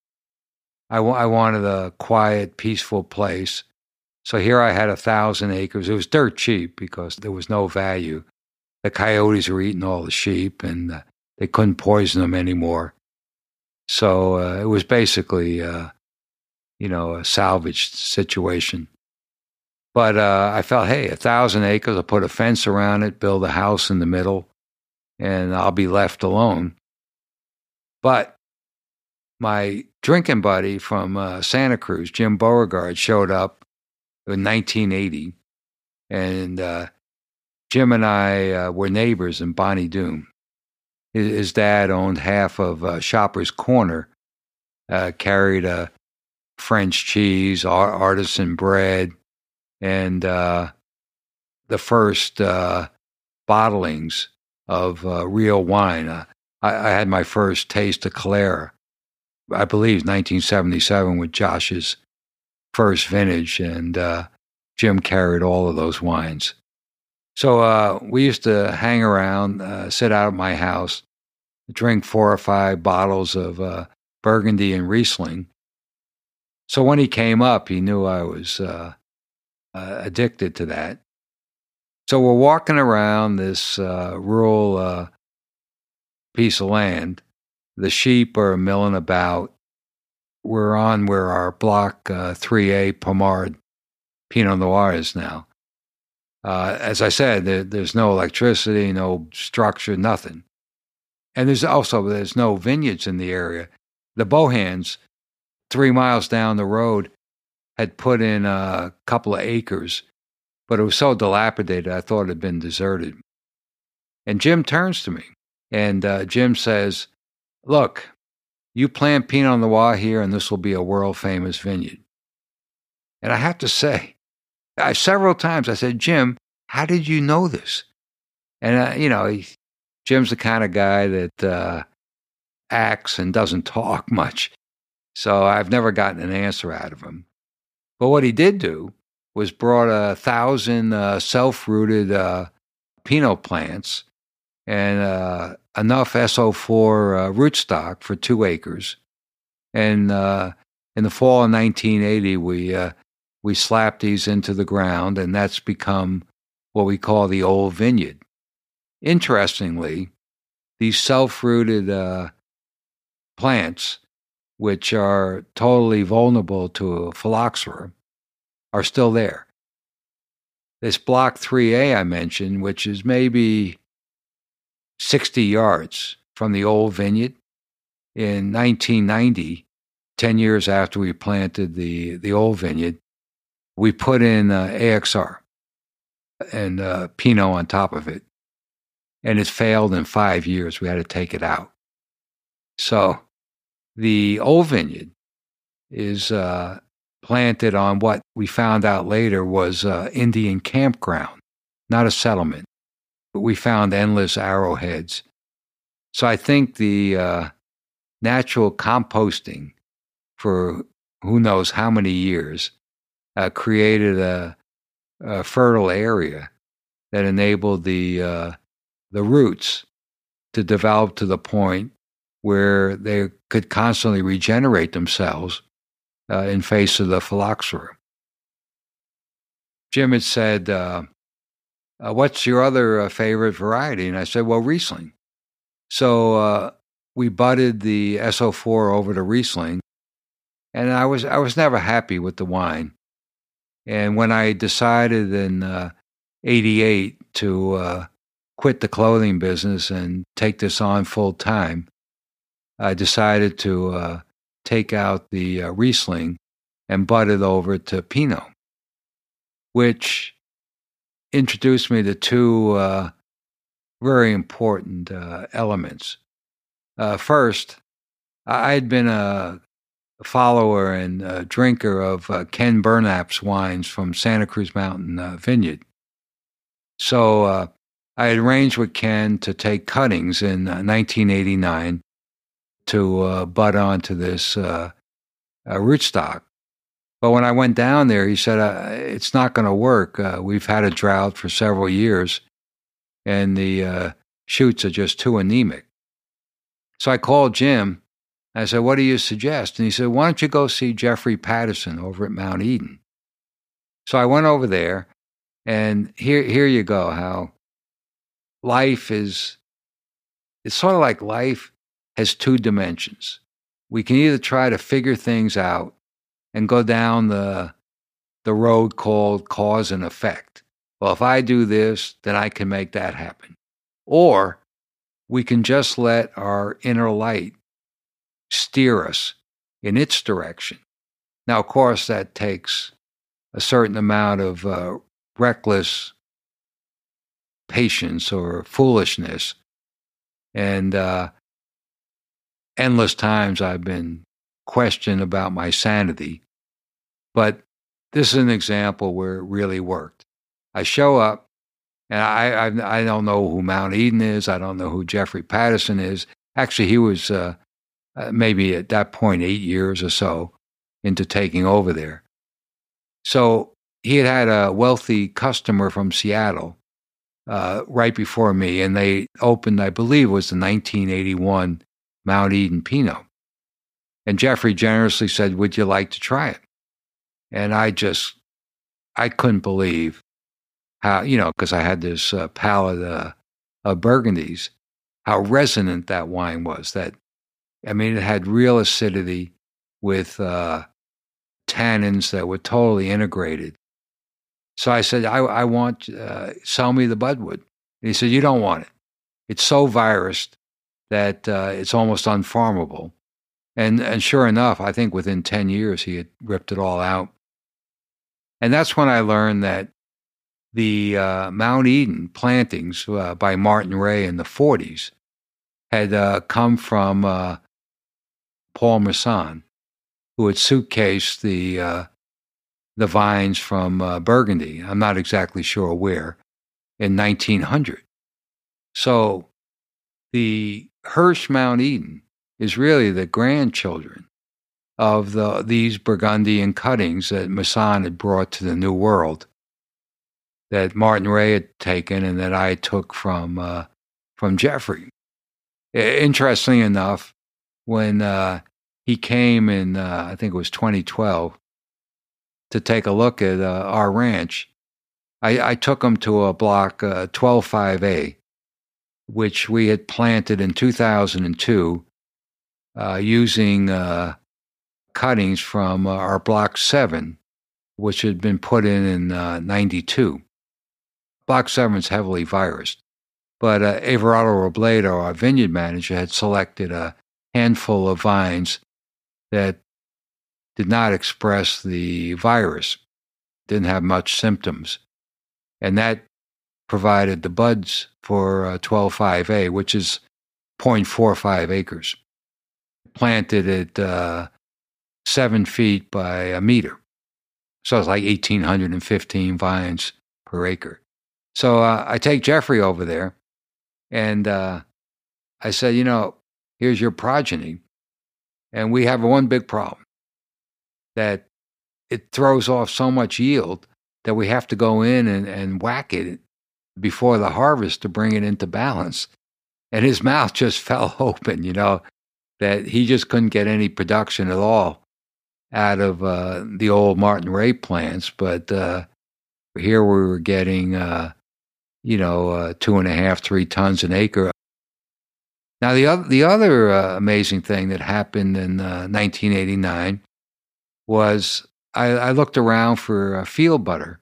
I, w- I wanted a quiet, peaceful place. So here I had a thousand acres. It was dirt cheap because there was no value. The coyotes were eating all the sheep, and uh, they couldn't poison them anymore. So uh, it was basically, uh, you know, a salvaged situation. But uh, I felt, hey, a thousand acres, I'll put a fence around it, build a house in the middle, and I'll be left alone. But my drinking buddy from uh, Santa Cruz, Jim Beauregard, showed up in nineteen eighty, and uh, Jim and I uh, were neighbors in Bonnie Doon. His, his dad owned half of uh, Shopper's Corner, uh, carried a French cheese, ar- artisan bread, and uh, the first uh, bottlings of uh, real wine. Uh, I, I had my first taste of Calera, I believe, nineteen seventy-seven with Josh's first vintage, and uh, Jim carried all of those wines. So uh, we used to hang around, uh, sit out at my house, drink four or five bottles of uh, Burgundy and Riesling. So when he came up, he knew I was uh, uh, addicted to that. So we're walking around this uh, rural uh, piece of land. The sheep are milling about. We're on where our Block uh, three A Pommard Pinot Noir is now. Uh, as I said, there, there's no electricity, no structure, nothing. And there's also, there's no vineyards in the area. The Bohans, three miles down the road, had put in a couple of acres, but it was so dilapidated, I thought it had been deserted. And Jim turns to me, and uh, Jim says, look, you plant Pinot Noir here, and this will be a world-famous vineyard. And I have to say, I, several times I said, Jim, how did you know this? And, uh, you know, he, Jim's the kind of guy that uh, acts and doesn't talk much. So I've never gotten an answer out of him. But what he did do was brought a thousand uh, self-rooted uh, Pinot plants and uh, enough S O four uh, rootstock for two acres. And uh, in the fall of nineteen eighty, we uh, we slapped these into the ground, and that's become what we call the Old Vineyard. Interestingly, these self-rooted uh, plants, which are totally vulnerable to phylloxera, are still there. This Block three A I mentioned, which is maybe sixty yards from the Old Vineyard, in nineteen ninety, ten years after we planted the, the Old Vineyard, we put in uh, A X R and uh, Pinot on top of it. And it failed in five years. We had to take it out. So the Old Vineyard is uh, planted on what we found out later was uh, Indian campground, not a settlement. But we found endless arrowheads. So I think the uh, natural composting for who knows how many years uh, created a, a fertile area that enabled the uh, the roots to develop to the point where they could constantly regenerate themselves uh, in face of the phylloxera. Jim had said, uh, uh, what's your other uh, favorite variety? And I said, well, Riesling. So uh, we budded the S O four over to Riesling, and I was I was never happy with the wine. And when I decided in uh, eighty-eight to uh, quit the clothing business and take this on full time, I decided to uh, take out the uh, Riesling and bud it over to Pinot, which introduced me to two uh, very important uh, elements. Uh, first, I had been a follower and a drinker of uh, Ken Burnap's wines from Santa Cruz Mountain uh, Vineyard. So uh, I had arranged with Ken to take cuttings in uh, nineteen eighty-nine to uh, bud onto this uh, uh, rootstock. But when I went down there, he said, uh, it's not going to work. Uh, we've had a drought for several years, and the uh, shoots are just too anemic. So I called Jim. I said, what do you suggest? And he said, why don't you go see Jeffrey Patterson over at Mount Eden? So I went over there, and here, here you go, how life is, it's sort of like life has two dimensions. We can either try to figure things out and go down the, the road called cause and effect. Well, if I do this, then I can make that happen. Or we can just let our inner light steer us in its direction. Now, of course, that takes a certain amount of uh, reckless patience or foolishness. And uh, endless times I've been questioned about my sanity. But this is an example where it really worked. I show up, and I, I, I don't know who Mount Eden is. I don't know who Jeffrey Patterson is. Actually, he was uh, uh, maybe at that point eight years or so into taking over there. So he had had a wealthy customer from Seattle uh, right before me, and they opened, I believe, it was the nineteen eighty-one Mount Eden Pinot. And Jeffrey generously said, would you like to try it? And I just, I couldn't believe how, you know, because I had this uh, palate uh, of Burgundies, how resonant that wine was. That, I mean, it had real acidity with uh, tannins that were totally integrated. So I said, I, I want, uh, sell me the Budwood. And he said, you don't want it. It's so virused that uh, it's almost unfarmable. And and sure enough, I think within ten years, he had ripped it all out. And that's when I learned that the uh, Mount Eden plantings uh, by Martin Ray in the forties had uh, come from uh, Paul Masson, who had suitcased the uh, the vines from uh, Burgundy. I'm not exactly sure where, in nineteen hundred. So the Hirsch Mount Eden is really the grandchildren of the these Burgundian cuttings that Masson had brought to the New World, that Martin Ray had taken and that I took from uh, from Jeffrey. Interestingly enough, when uh, he came in, uh, I think it was twenty twelve, to take a look at uh, our ranch. I, I took him to a block uh, twelve five A, which we had planted in two thousand two uh, using uh, cuttings from uh, our block seven, which had been put in in uh, ninety-two. Block seven is heavily virused. But uh, Everardo Robledo, our vineyard manager, had selected a handful of vines that did not express the virus, didn't have much symptoms. And that provided the buds for uh, twelve five A, which is zero point four five acres, planted at uh, seven feet by a meter. So it's like one thousand eight hundred fifteen vines per acre. So uh, I take Jeffrey over there, and uh, I said, you know, here's your progeny, and we have one big problem, that it throws off so much yield that we have to go in and, and whack it before the harvest to bring it into balance. And his mouth just fell open, you know, that he just couldn't get any production at all out of uh, the old Martin Ray plants. But uh, here we were getting, uh, you know, uh, two and a half, three tons an acre. Now, the other, the other uh, amazing thing that happened in uh, nineteen eighty-nine was I, I looked around for uh, field butter.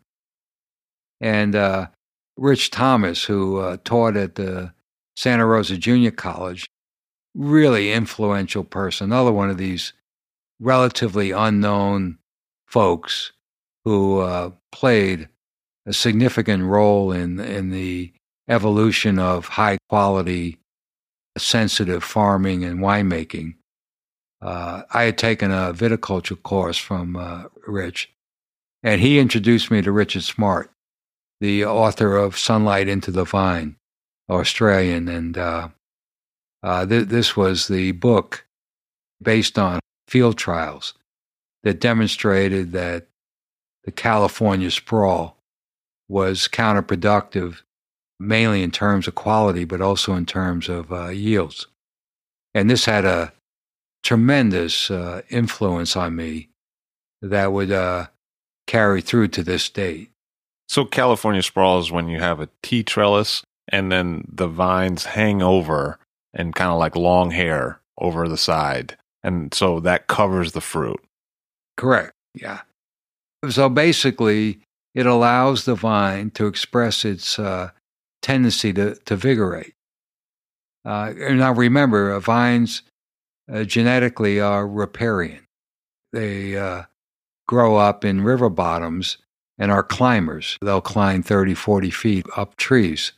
And uh, Rich Thomas, who uh, taught at the Santa Rosa Junior College, really influential person, another one of these relatively unknown folks who uh, played a significant role in, in the evolution of high-quality, sensitive farming and winemaking. Uh, I had taken a viticulture course from uh, Rich, and he introduced me to Richard Smart, the author of Sunlight into the Vine, Australian. And uh, uh, th- this was the book based on field trials that demonstrated that the California sprawl was counterproductive, mainly in terms of quality, but also in terms of uh, yields. And this had a tremendous uh, influence on me that would uh, carry through to this day. So California sprawl is when you have a T trellis and then the vines hang over and kind of like long hair over the side. And so that covers the fruit. Correct. Yeah. So basically, it allows the vine to express its uh, tendency to, to vigorate. Uh, and now remember, uh, vines uh, genetically are riparian. They uh, grow up in river bottoms and are climbers. They'll climb thirty, forty feet up trees.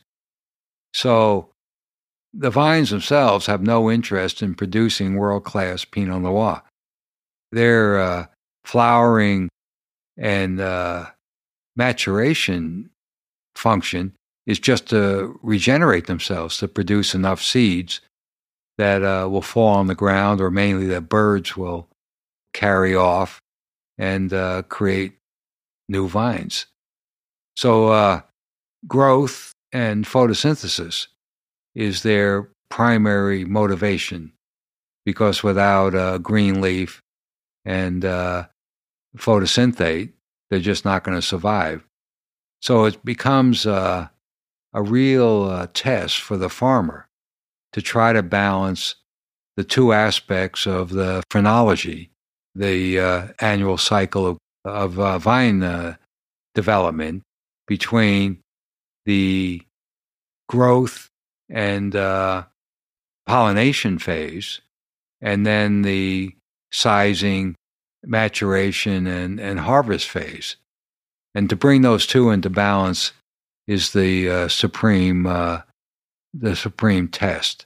So the vines themselves have no interest in producing world-class Pinot Noir. Their uh, flowering and uh, maturation function is just to regenerate themselves, to produce enough seeds that uh, will fall on the ground, or mainly that birds will carry off and uh, create new vines. So uh, growth and photosynthesis is their primary motivation, because without a green leaf and uh, photosynthate, they're just not going to survive. So it becomes uh, a real uh, test for the farmer to try to balance the two aspects of the phrenology, the uh, annual cycle of, of uh, vine uh, development, between the growth and uh, pollination phase, and then the sizing, maturation, and, and harvest phase. And to bring those two into balance is the uh, supreme uh, the supreme test.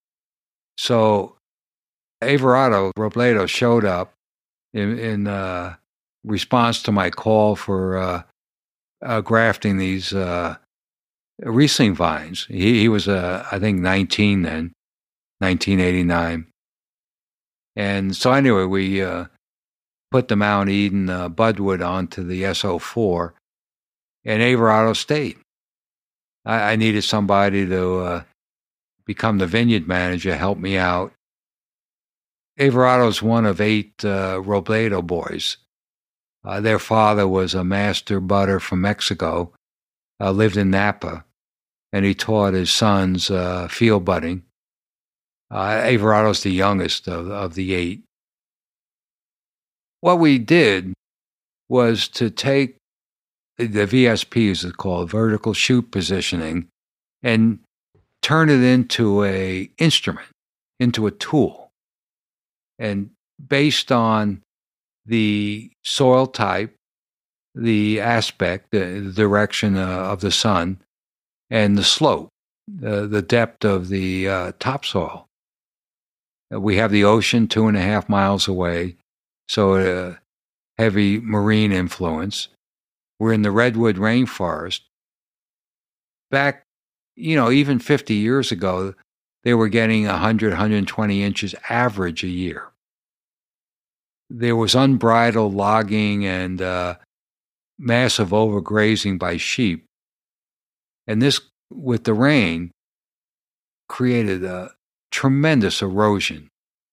So Everardo Robledo showed up in, in uh, response to my call for uh, uh, grafting these uh, Riesling vines. He, he was, uh, I think, nineteen then, nineteen eighty-nine. And so anyway, we uh, put the Mount Eden uh, budwood onto the S O four, and Everardo stayed. I, I needed somebody to uh, become the vineyard manager, help me out. Everardo is one of eight uh, Robledo boys. Uh, their father was a master butter from Mexico, uh, lived in Napa, and he taught his sons uh, field butting. Uh, Everardo's the youngest of, of the eight. What we did was to take the V S P, as it's called, vertical chute positioning, and turn it into a instrument, into a tool. And based on the soil type, the aspect, the, the direction uh, of the sun, and the slope, uh, the depth of the uh, topsoil. We have the ocean two and a half miles away, so a uh, heavy marine influence. We're in the redwood rainforest. Back, you know, even fifty years ago, they were getting one hundred, one hundred twenty inches average a year. There was unbridled logging and uh, massive overgrazing by sheep. And this, with the rain, created a tremendous erosion.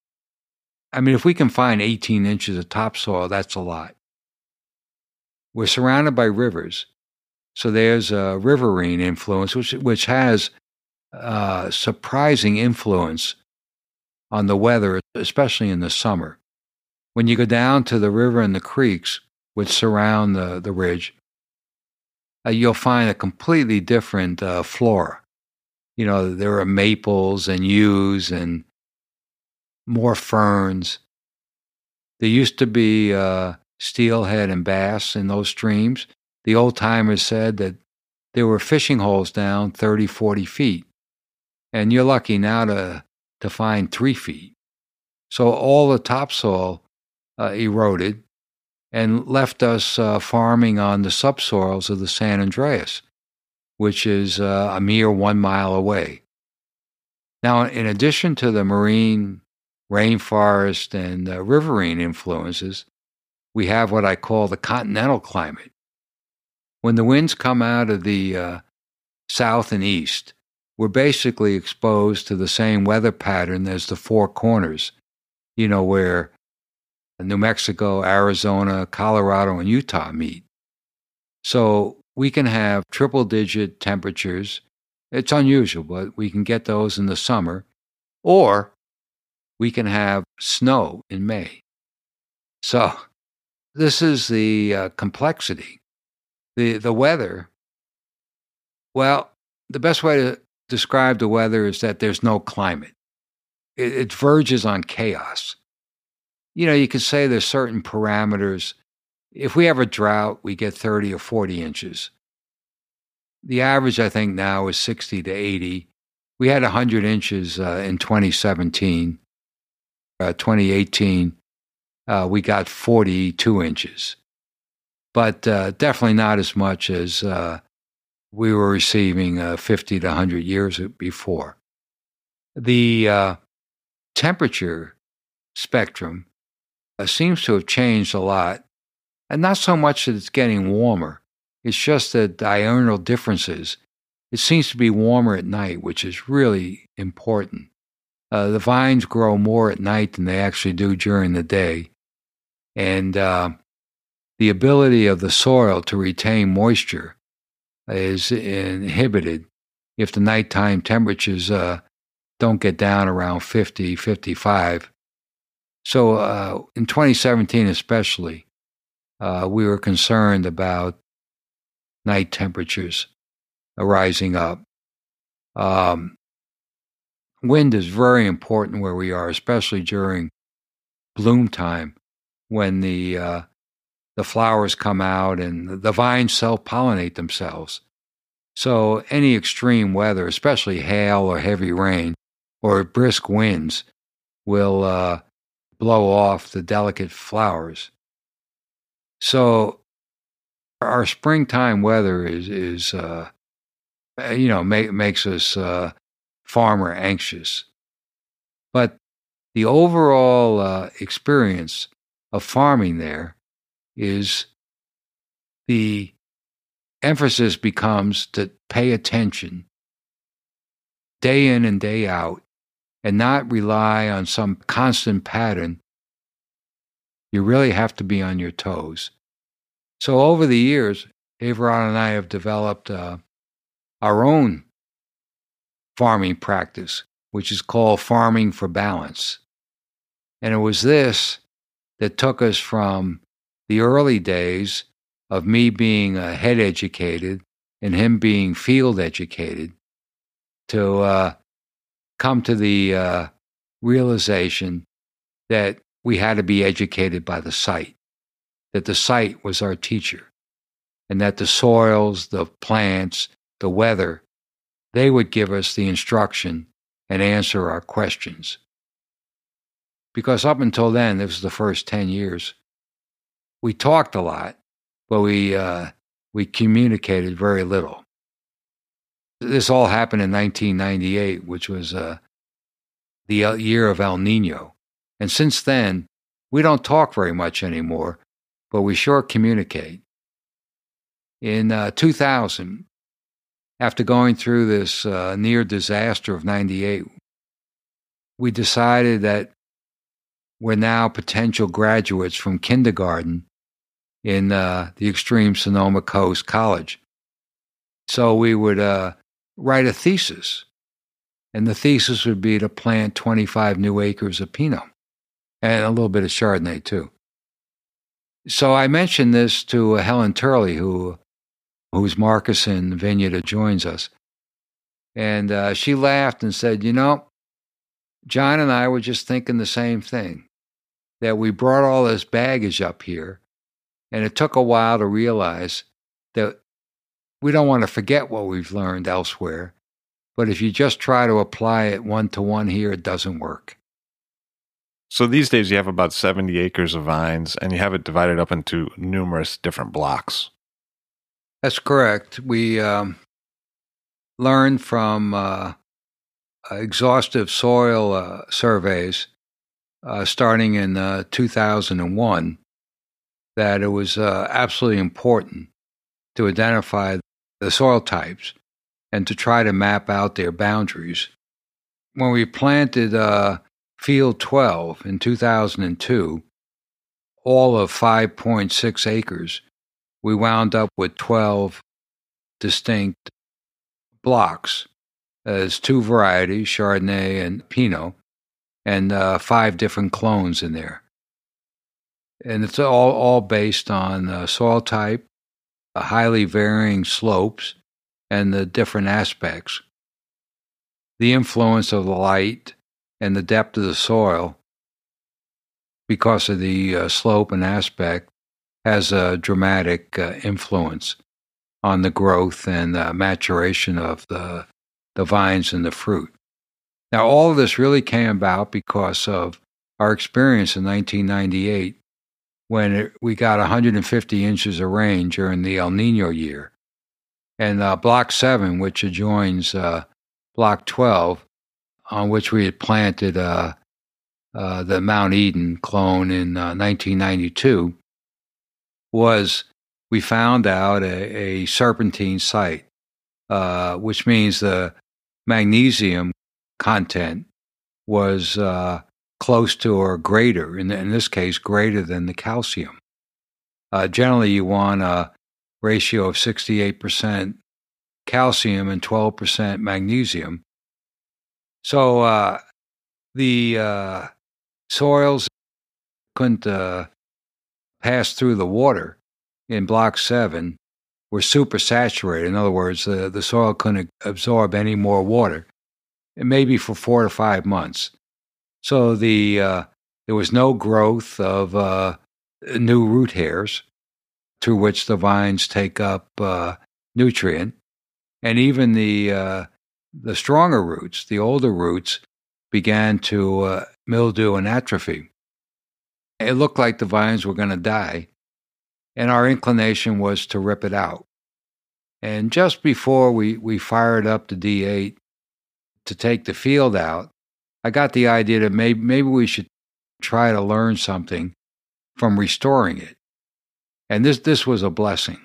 I mean, if we can find eighteen inches of topsoil, that's a lot. We're surrounded by rivers. So there's a riverine influence, which, which has uh, surprising influence on the weather, especially in the summer. When you go down to the river and the creeks, which surround the, the ridge, uh, you'll find a completely different uh, flora. You know, there are maples and yews and more ferns. There used to be uh, steelhead and bass in those streams. The old-timers said that there were fishing holes down thirty, forty feet. And you're lucky now to, to find three feet. So all the topsoil uh, eroded and left us uh, farming on the subsoils of the San Andreas, which is uh, a mere one mile away. Now, in addition to the marine, rainforest, and uh, riverine influences, we have what I call the continental climate. When the winds come out of the uh, south and east, we're basically exposed to the same weather pattern as the Four Corners, you know, where New Mexico, Arizona, Colorado, and Utah meet. So we can have triple-digit temperatures. It's unusual, but we can get those in the summer. Or we can have snow in May. So this is the uh, complexity. The, the weather, well, the best way to describe the weather is that there's no climate. It, it verges on chaos. You know, you could say there's certain parameters. If we have a drought, we get thirty or forty inches. The average, I think, now is sixty to eighty. We had one hundred inches uh, in twenty seventeen. Uh, twenty eighteen, uh, we got forty-two inches. But uh, definitely not as much as uh, we were receiving uh, fifty to one hundred years before. The uh, temperature spectrum uh, seems to have changed a lot, and not so much that it's getting warmer. It's just that diurnal differences. It seems to be warmer at night, which is really important. Uh, the vines grow more at night than they actually do during the day, and uh, the ability of the soil to retain moisture is inhibited if the nighttime temperatures uh, don't get down around fifty, fifty-five. So uh, in twenty seventeen especially, uh, we were concerned about night temperatures rising up. Um, wind is very important where we are, especially during bloom time when the uh, the flowers come out and the vines self-pollinate themselves. So any extreme weather, especially hail or heavy rain or brisk winds, will uh, blow off the delicate flowers. So our springtime weather is, is uh, you know, make, makes us uh, far more anxious. But the overall uh, experience of farming there is the emphasis becomes to pay attention day in and day out and not rely on some constant pattern. You really have to be on your toes. So over the years, Averado and I have developed uh, our own farming practice, which is called Farming for Balance. And it was this that took us from the early days of me being uh, head educated and him being field educated to uh, come to the uh, realization that we had to be educated by the site, that the site was our teacher, and that the soils, the plants, the weather, they would give us the instruction and answer our questions. Because up until then, this was the first ten years, we talked a lot, but we uh, we communicated very little. This all happened in nineteen ninety-eight, which was uh, the year of El Nino. And since then, we don't talk very much anymore, but we sure communicate. In uh, two thousand, after going through this uh, near disaster of ninety-eight, we decided that we're now potential graduates from kindergarten in uh, the extreme Sonoma Coast College. So we would uh, write a thesis, and the thesis would be to plant twenty-five new acres of Pinot, and a little bit of Chardonnay too. So I mentioned this to uh, Helen Turley, who, whose Marcusson Vineyard joins us, and uh, she laughed and said, you know, John and I were just thinking the same thing, that we brought all this baggage up here, and it took a while to realize that we don't want to forget what we've learned elsewhere, but if you just try to apply it one-to-one here, it doesn't work. So these days you have about seventy acres of vines, and you have it divided up into numerous different blocks. That's correct. We um, learned from uh, exhaustive soil uh, surveys uh, starting in uh, two thousand one that it was uh, absolutely important to identify the soil types and to try to map out their boundaries. When we planted uh, Field twelve in two thousand two, all of five point six acres, we wound up with twelve distinct blocks. There's two varieties, Chardonnay and Pinot, and uh, five different clones in there. And it's all, all based on uh, soil type, uh, highly varying slopes, and the different aspects. The influence of the light and the depth of the soil, because of the uh, slope and aspect, has a dramatic uh, influence on the growth and uh, maturation of the, the vines and the fruit. Now, all of this really came about because of our experience in nineteen ninety-eight, when it, we got one hundred fifty inches of rain during the El Nino year. And uh, Block seven, which adjoins uh, Block twelve, on which we had planted uh, uh, the Mount Eden clone in uh, nineteen ninety-two, was we found out a, a serpentine site, uh, which means the magnesium content was uh, close to or greater, in, in this case, greater than the calcium. Uh, generally, you want a ratio of sixty-eight percent calcium and twelve percent magnesium. So uh, the uh, soils couldn't uh, pass through the water in Block seven, were supersaturated. In other words, uh, the soil couldn't absorb any more water, maybe for four to five months. So the uh, there was no growth of uh, new root hairs through which the vines take up uh, nutrient, and even the uh, the stronger roots, the older roots, began to uh, mildew and atrophy. It looked like the vines were going to die, and our inclination was to rip it out. And just before we, we fired up the D eight to take the field out, I got the idea that maybe, maybe we should try to learn something from restoring it. And this, this was a blessing.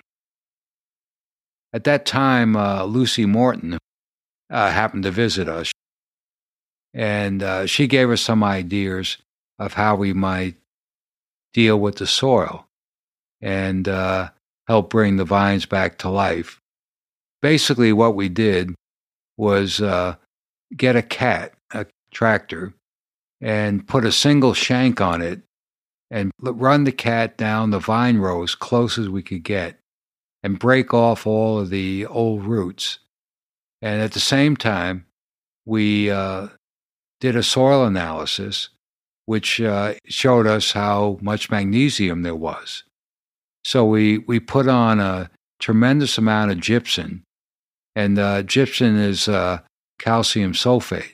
At that time, uh, Lucy Morton uh, happened to visit us. And uh, she gave us some ideas of how we might deal with the soil and uh, help bring the vines back to life. Basically, what we did was uh, get a cat, a tractor, and put a single shank on it and run the cat down the vine row as close as we could get and break off all of the old roots. And at the same time, we uh, did a soil analysis, which uh, showed us how much magnesium there was. So we, we put on a tremendous amount of gypsum, and uh, gypsum is uh, calcium sulfate.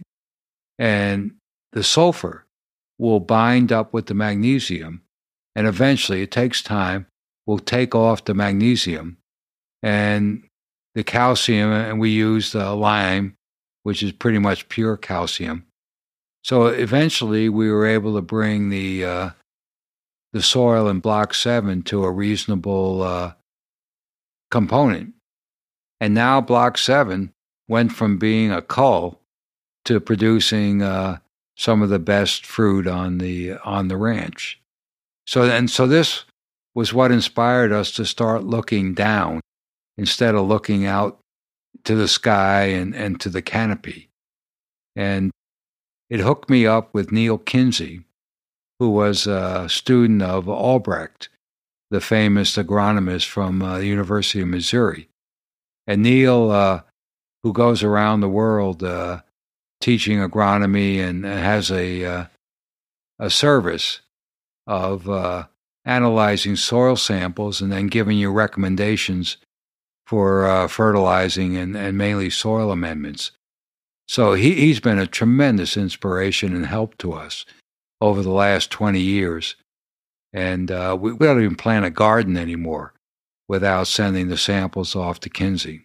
And the sulfur will bind up with the magnesium, and eventually, it takes time, will take off the magnesium and the calcium, and we used uh, lime, which is pretty much pure calcium. So eventually, we were able to bring the uh, the soil in Block seven to a reasonable uh, component. And now Block seven went from being a cull to producing uh, some of the best fruit on the on the ranch. So and so this was what inspired us to start looking down instead of looking out to the sky and, and to the canopy. And it hooked me up with Neil Kinsey, who was a student of Albrecht, the famous agronomist from uh, the University of Missouri. And Neil, uh, who goes around the world uh, teaching agronomy and has a uh, a service of uh, analyzing soil samples and then giving you recommendations for uh, fertilizing and, and mainly soil amendments. So he, he's been a tremendous inspiration and help to us over the last twenty years. And uh, we, we don't even plant a garden anymore without sending the samples off to Kinsey.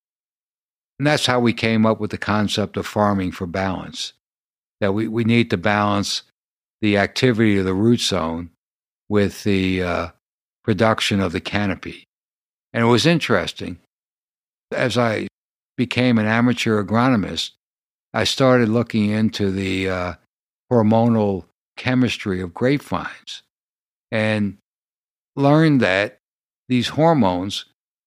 And that's how we came up with the concept of farming for balance, that we, we need to balance the activity of the root zone with the uh, production of the canopy. And it was interesting. As I became an amateur agronomist, I started looking into the uh, hormonal chemistry of grapevines and learned that these hormones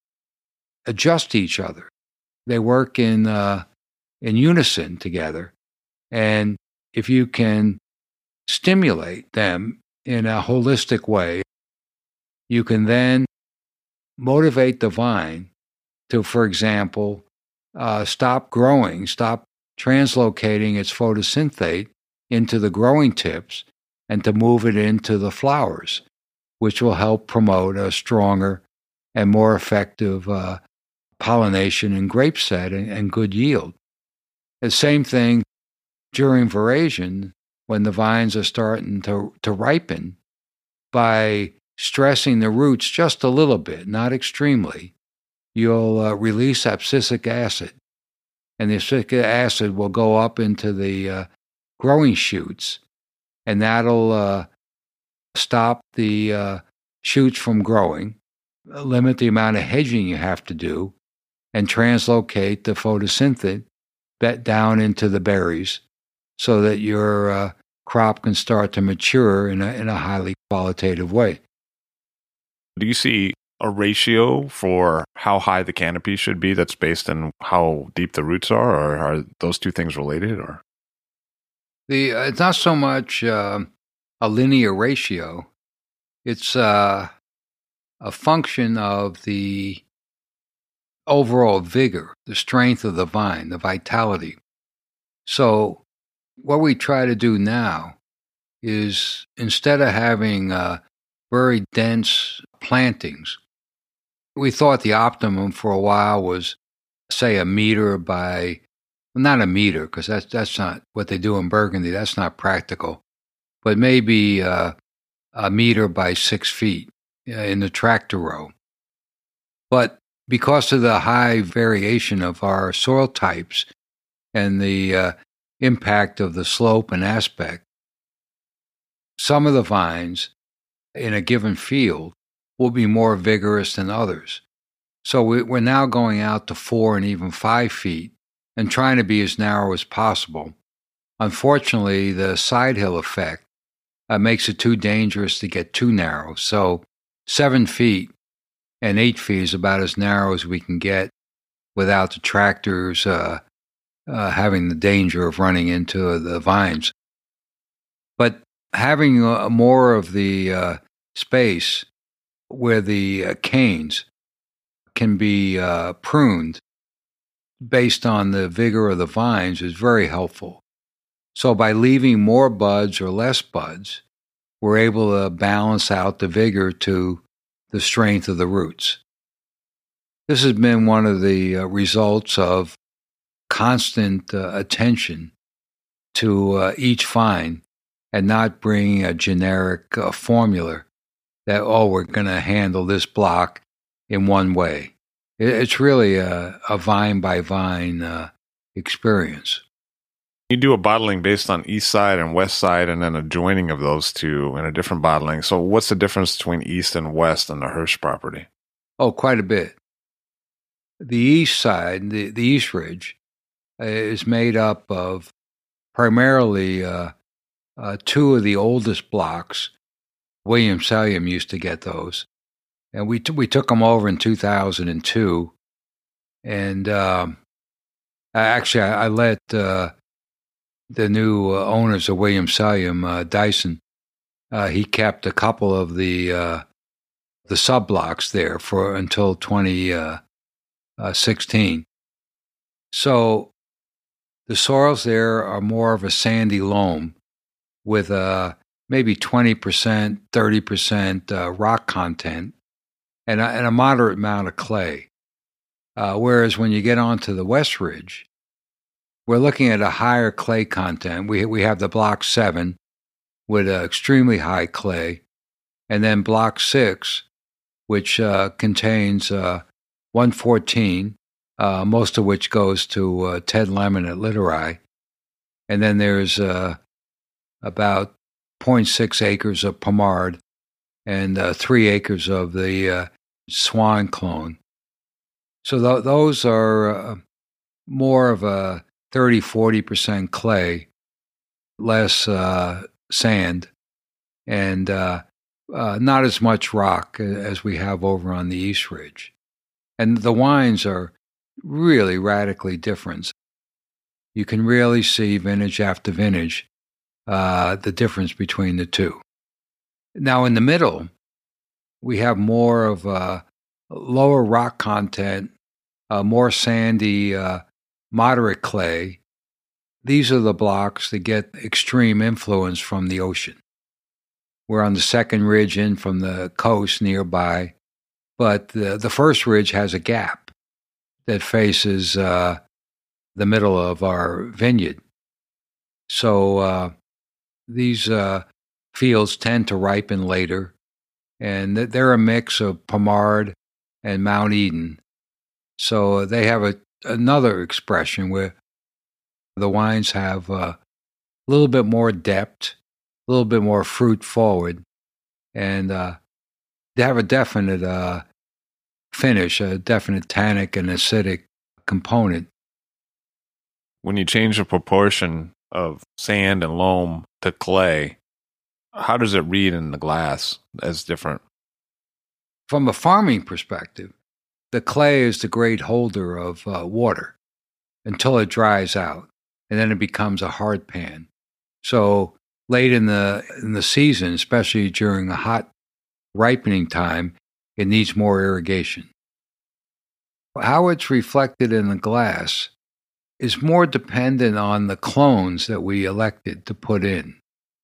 adjust to each other. They work in uh, in unison together. And if you can stimulate them in a holistic way, you can then motivate the vine to, for example, uh, stop growing, stop translocating its photosynthate into the growing tips and to move it into the flowers, which will help promote a stronger and more effective uh, pollination and grape set and, and good yield. The same thing during veraison, when the vines are starting to, to ripen, by stressing the roots just a little bit, not extremely, you'll uh, release abscisic acid. And the abscisic acid will go up into the uh, growing shoots, and that'll uh, stop the uh, shoots from growing, limit the amount of hedging you have to do, and translocate the photosynthate down into the berries so that your uh, crop can start to mature in a, in a highly qualitative way. Do you see a ratio for how high the canopy should be that's based on how deep the roots are, or are those two things related? Or the uh, it's not so much uh, a linear ratio. It's uh, a function of the overall vigor, the strength of the vine, the vitality. So what we try to do now is, instead of having uh, very dense plantings, we thought the optimum for a while was, say, a meter by, well, not a meter, because that's, that's not what they do in Burgundy. That's not practical. But maybe uh, a meter by six feet in the tractor row. But because of the high variation of our soil types and the uh, impact of the slope and aspect, some of the vines in a given field will be more vigorous than others. So we, we're now going out to four and even five feet and trying to be as narrow as possible. Unfortunately, the side hill effect uh, makes it too dangerous to get too narrow. So seven feet and eight feet is about as narrow as we can get without the tractors uh, uh, having the danger of running into the vines. But having uh, more of the uh, space where the uh, canes can be uh, pruned based on the vigor of the vines is very helpful. So by leaving more buds or less buds, we're able to balance out the vigor to the strength of the roots. This has been one of the uh, results of constant uh, attention to uh, each vine and not bringing a generic uh, formula that, oh, we're going to handle this block in one way. It, it's really a, a vine-by-vine uh, experience. You do a bottling based on east side and west side and then a joining of those two in a different bottling. So what's the difference between east and west on the Hirsch property? Oh, quite a bit. The east side, the, the East Ridge, uh, is made up of primarily uh, uh, two of the oldest blocks. Williams-Salem used to get those. And we, t- we took them over in two thousand two. And um, actually, I, I let uh, the new uh, owners of Williams-Salem, uh, Dyson, uh, he kept a couple of the uh, the sub-blocks there for until twenty sixteen. So the soils there are more of a sandy loam with a maybe twenty percent, thirty percent uh, rock content and a, and a moderate amount of clay. Uh, whereas when you get onto the West Ridge, we're looking at a higher clay content. We we have the block seven with uh, extremely high clay, and then block six, which uh, contains uh, one fourteen, uh, most of which goes to uh, Ted Lemon at Literai. And then there's uh, about zero point six acres of Pomard and uh, three acres of the uh, Swan clone. So th- those are uh, more of a thirty, forty percent clay, less uh, sand, and uh, uh, not as much rock as we have over on the East Ridge. And the wines are really radically different. You can really see vintage after vintage uh, the difference between the two. Now in the middle, we have more of a lower rock content, uh, more sandy, uh, moderate clay. These are the blocks that get extreme influence from the ocean. We're on the second ridge in from the coast nearby, but the, the first ridge has a gap that faces uh, the middle of our vineyard. So uh, these uh, fields tend to ripen later, and they're a mix of Pomard and Mount Eden. So they have a, another expression where the wines have a little bit more depth, a little bit more fruit forward, and uh, they have a definite uh, finish, a definite tannic and acidic component. When you change the proportion of sand and loam to clay, how does it read in the glass as different? From a farming perspective, the clay is the great holder of uh, water until it dries out, and then it becomes a hard pan. So late in the in the season, especially during a hot ripening time, it needs more irrigation. How it's reflected in the glass is more dependent on the clones that we elected to put in.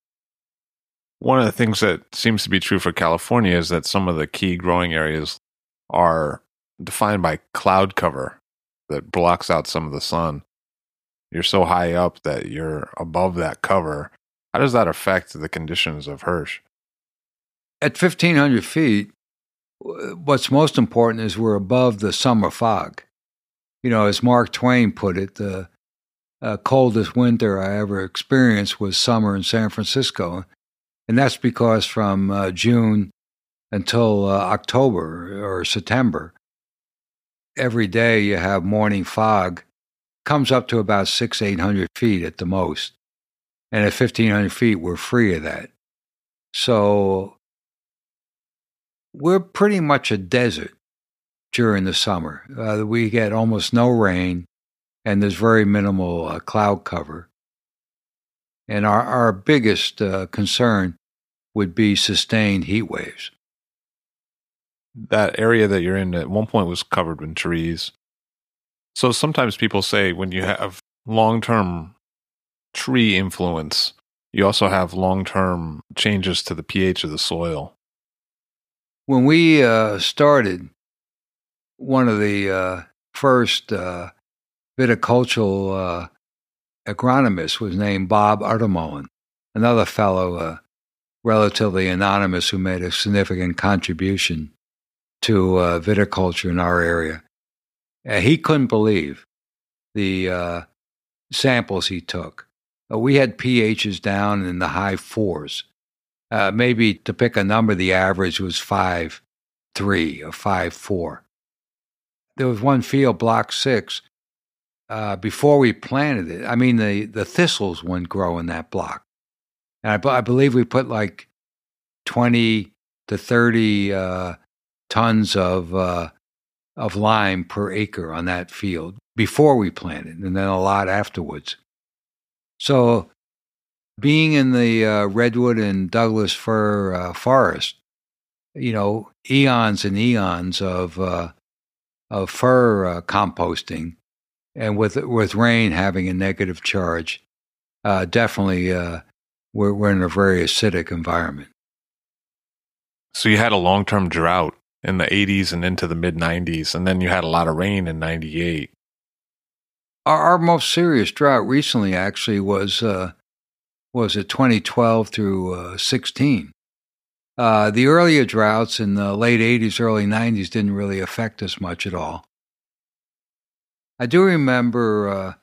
One of the things that seems to be true for California is that some of the key growing areas are defined by cloud cover that blocks out some of the sun. You're so high up that you're above that cover. How does that affect the conditions of Hirsch? At fifteen hundred feet, what's most important is we're above the summer fog. You know, as Mark Twain put it, the uh, coldest winter I ever experienced was summer in San Francisco. And that's because from uh, June until uh, October or September, every day you have morning fog, comes up to about six, eight hundred feet at the most. And at fifteen hundred feet, we're free of that. So we're pretty much a desert during the summer. Uh, we get almost no rain, and there's very minimal uh, cloud cover. And our, our biggest uh, concern would be sustained heat waves. That area that you're in at one point was covered in trees. So sometimes people say when you have long-term tree influence, you also have long-term changes to the pH of the soil. When we uh, started, one of the uh, first uh, viticultural uh, agronomist was named Bob Uttermoen, another fellow, uh, relatively anonymous, who made a significant contribution to uh, viticulture in our area. Uh, he couldn't believe the uh, samples he took. Uh, we had pHs down in the high fours. Uh, maybe to pick a number, the average was five three or five four. There was one field, block six, Uh, before we planted it. I mean, the, the thistles wouldn't grow in that block. And I, I believe we put like twenty to thirty uh, tons of uh, of lime per acre on that field before we planted, and then a lot afterwards. So being in the uh, redwood and Douglas fir uh, forest, you know, eons and eons of, uh, of fir uh, composting, and with with rain having a negative charge, uh, definitely uh, we're, we're in a very acidic environment. So you had a long-term drought in the eighties and into the mid-nineties, and then you had a lot of rain in ninety-eight. Our, our most serious drought recently actually was, uh, was it twenty twelve through uh, sixteen. Uh, the earlier droughts in the late eighties, early nineties didn't really affect us much at all. I do remember uh,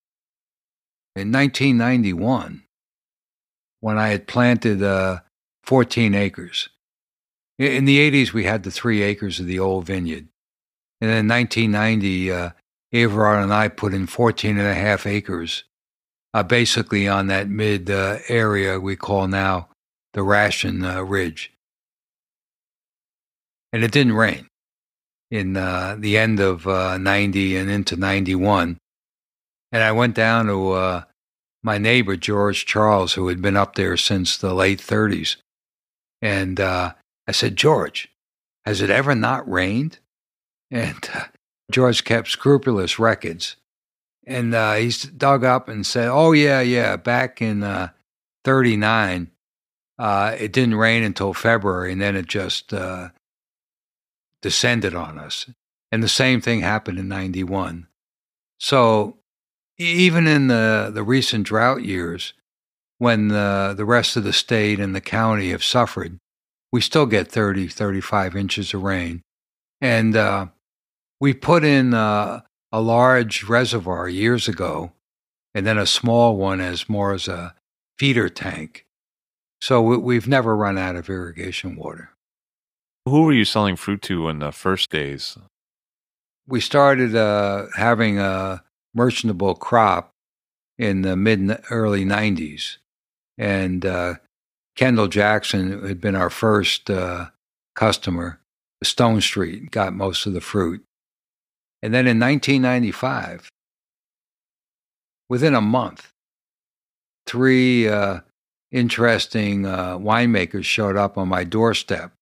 in nineteen ninety-one, when I had planted uh, fourteen acres. In the eighties, we had the three acres of the old vineyard. And then in nineteen ninety, uh, Everard and I put in fourteen and a half acres, uh, basically on that mid uh, area we call now the Ration uh, Ridge. And it didn't rain in uh, the end of uh, ninety and into ninety-one. And I went down to uh, my neighbor, George Charles, who had been up there since the late thirties. And uh, I said, George, has it ever not rained? And uh, George kept scrupulous records. And uh, he dug up and said, oh, yeah, yeah, back in uh, thirty-nine, uh, it didn't rain until February, and then it just uh, descended on us. And the same thing happened in ninety-one. So even in the, the recent drought years, when the, the rest of the state and the county have suffered, we still get thirty, thirty-five inches of rain. And uh, we put in uh, a large reservoir years ago, and then a small one as more as a feeder tank. So we, we've never run out of irrigation water. Who were you selling fruit to in the first days? We started uh, having a merchantable crop in the mid-early nineties. And uh, Kendall Jackson had been our first uh, customer. Stone Street got most of the fruit. And then in nineteen ninety-five, within a month, three uh, interesting uh, winemakers showed up on my doorstep.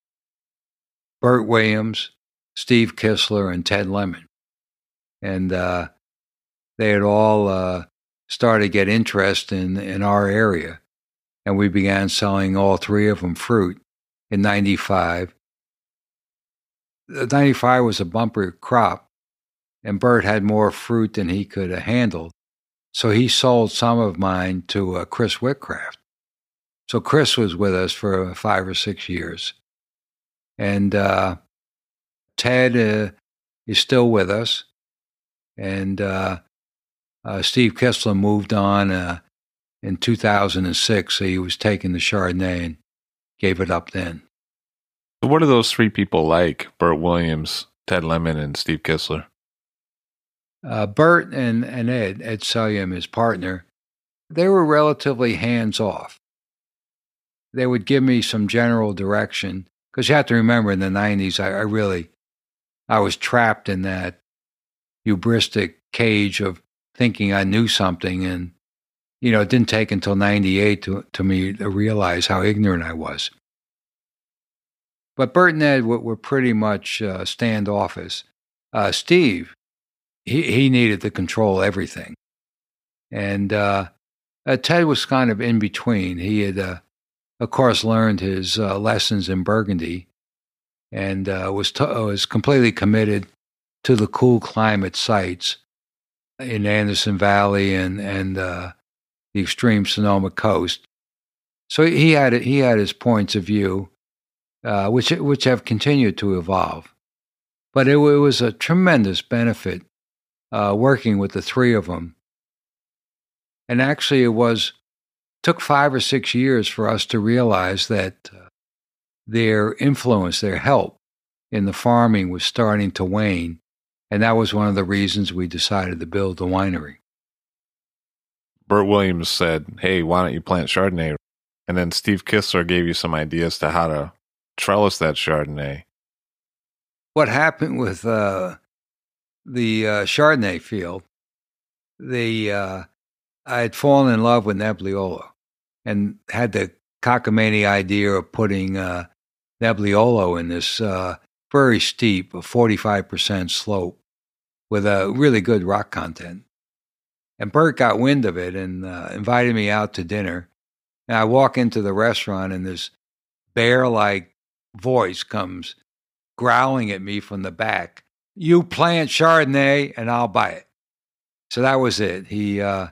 Bert Williams, Steve Kistler, and Ted Lemon. And uh, they had all uh, started to get interest in, in our area. And we began selling all three of them fruit in ninety-five. ninety-five was a bumper crop, and Bert had more fruit than he could uh, handle. So he sold some of mine to uh, Chris Whitcraft. So Chris was with us for five or six years. And uh, Ted uh, is still with us. And uh, uh, Steve Kistler moved on uh, in two thousand six, so he was taking the Chardonnay and gave it up then. What are those three people like, Bert Williams, Ted Lemon, and Steve Kistler? Uh, Bert and, and Ed, Ed Sullum, his partner, they were relatively hands-off. They would give me some general direction, because you have to remember in the nineties, I, I really, I was trapped in that hubristic cage of thinking I knew something, and, you know, it didn't take until ninety-eight to, to me to realize how ignorant I was. But Bert and Ed were, were pretty much uh, standoffish. Uh, Steve, he, he needed to control everything. And uh, uh, Ted was kind of in between. He had, uh, of course, learned his uh, lessons in Burgundy and uh, was, t- was completely committed to the cool climate sites in Anderson Valley and, and uh, the extreme Sonoma coast. So he had, he had his points of view, uh, which, which have continued to evolve. But it, it was a tremendous benefit uh, working with the three of them. And actually, it was took five or six years for us to realize that uh, their influence, their help in the farming was starting to wane. And that was one of the reasons we decided to build the winery. Bert Williams said, hey, why don't you plant Chardonnay? And then Steve Kistler gave you some ideas to how to trellis that Chardonnay. What happened with uh, the uh, Chardonnay field, the uh, I had fallen in love with Nebbiolo and had the cockamamie idea of putting uh, Nebbiolo in this uh, very steep, forty-five percent slope with a really good rock content. And Bert got wind of it and uh, invited me out to dinner. And I walk into the restaurant and this bear-like voice comes growling at me from the back. You plant Chardonnay and I'll buy it. So that was it. He uh,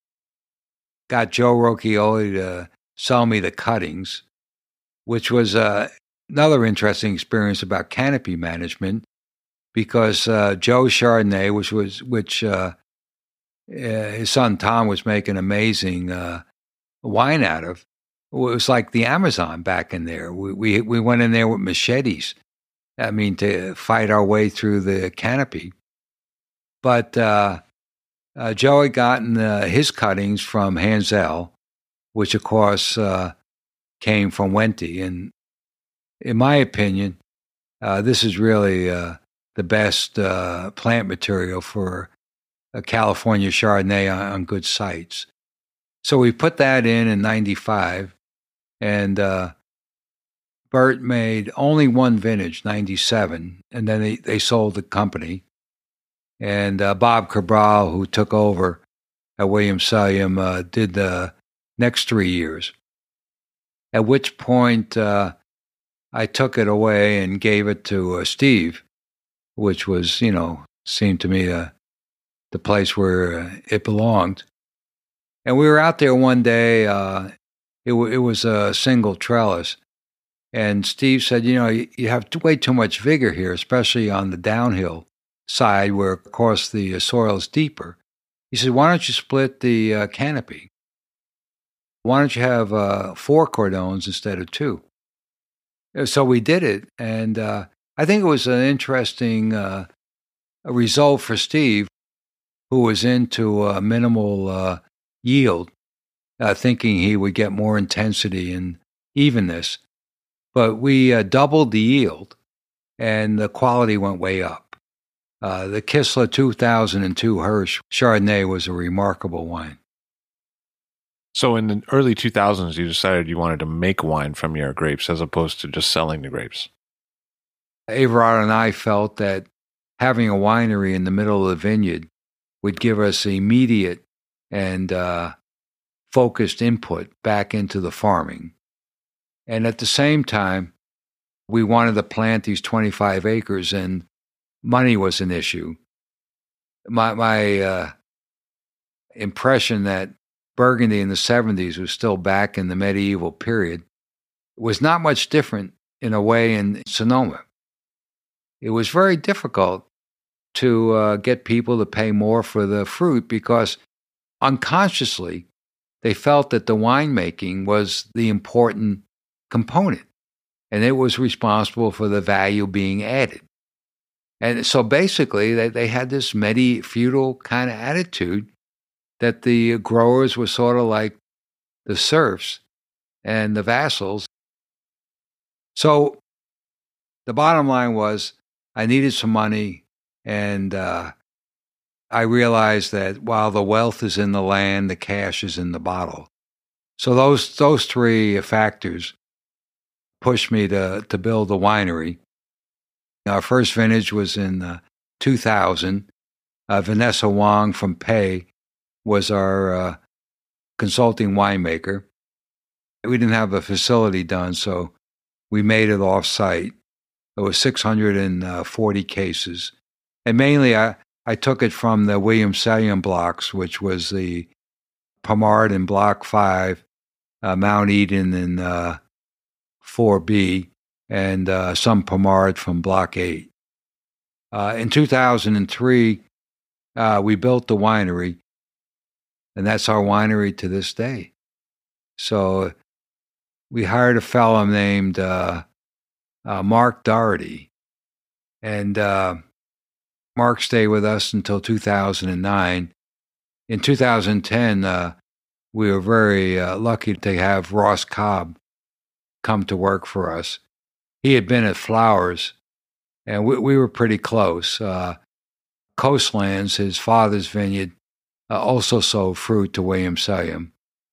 got Joe Rocchioli to sell me the cuttings, which was uh, another interesting experience about canopy management, because uh, Joe Chardonnay, which was which uh, uh, his son Tom was making amazing uh, wine out of, it was like the Amazon back in there. We we, we went in there with machetes. I mean, to fight our way through the canopy. But uh, uh, Joe had gotten uh, his cuttings from Hansel, which, of course, uh, came from Wente. And in my opinion, uh, this is really uh, the best uh, plant material for a California Chardonnay on, on good sites. So we put that in in ninety-five, and uh, Bert made only one vintage, ninety-seven, and then they, they sold the company. And uh, Bob Cabral, who took over at Williams-Sonoma, uh, did the next three years. At which point, uh, I took it away and gave it to uh, Steve, which was, you know, seemed to me uh, the place where uh, it belonged. And we were out there one day. Uh, it, w- it was a single trellis. And Steve said, you know, you, you have way too much vigor here, especially on the downhill side where, of course, the soil is deeper. He said, why don't you split the uh, canopy? Why don't you have uh, four cordons instead of two? So we did it. And uh, I think it was an interesting uh, result for Steve, who was into uh, minimal uh, yield, uh, thinking he would get more intensity and evenness. But we uh, doubled the yield, and the quality went way up. Uh, the Kistler two thousand two Hirsch Chardonnay was a remarkable wine. So in the early two thousands, you decided you wanted to make wine from your grapes as opposed to just selling the grapes. Everard and I felt that having a winery in the middle of the vineyard would give us immediate and uh, focused input back into the farming. And at the same time, we wanted to plant these twenty-five acres, and money was an issue. My my uh, impression that Burgundy in the seventies was still back in the medieval period was not much different in a way in Sonoma. It was very difficult to uh, get people to pay more for the fruit because unconsciously they felt that the winemaking was the important component, and it was responsible for the value being added. And so basically, they, they had this medi feudal kind of attitude that the growers were sort of like the serfs and the vassals. So the bottom line was I needed some money, and uh, I realized that while the wealth is in the land, the cash is in the bottle. So those those three factors pushed me to, to build a winery. Our first vintage was in uh, two thousand. Uh, Vanessa Wong from Pei was our uh, consulting winemaker. We didn't have a facility done, so we made it off-site. It was six hundred forty cases. And mainly I, I took it from the William Sellian blocks, which was the Pommard in Block five, uh, Mount Eden in uh, four B, and uh, some Pommard from Block eight. Uh, in two thousand three, uh, we built the winery, and that's our winery to this day. So we hired a fellow named uh, uh, Mark Doherty, and uh, Mark stayed with us until two thousand nine. In two thousand ten, uh, we were very uh, lucky to have Ross Cobb come to work for us. He had been at Flowers, and we, we were pretty close. Uh, Coastlands, his father's vineyard, uh, also sold fruit to William Sellian.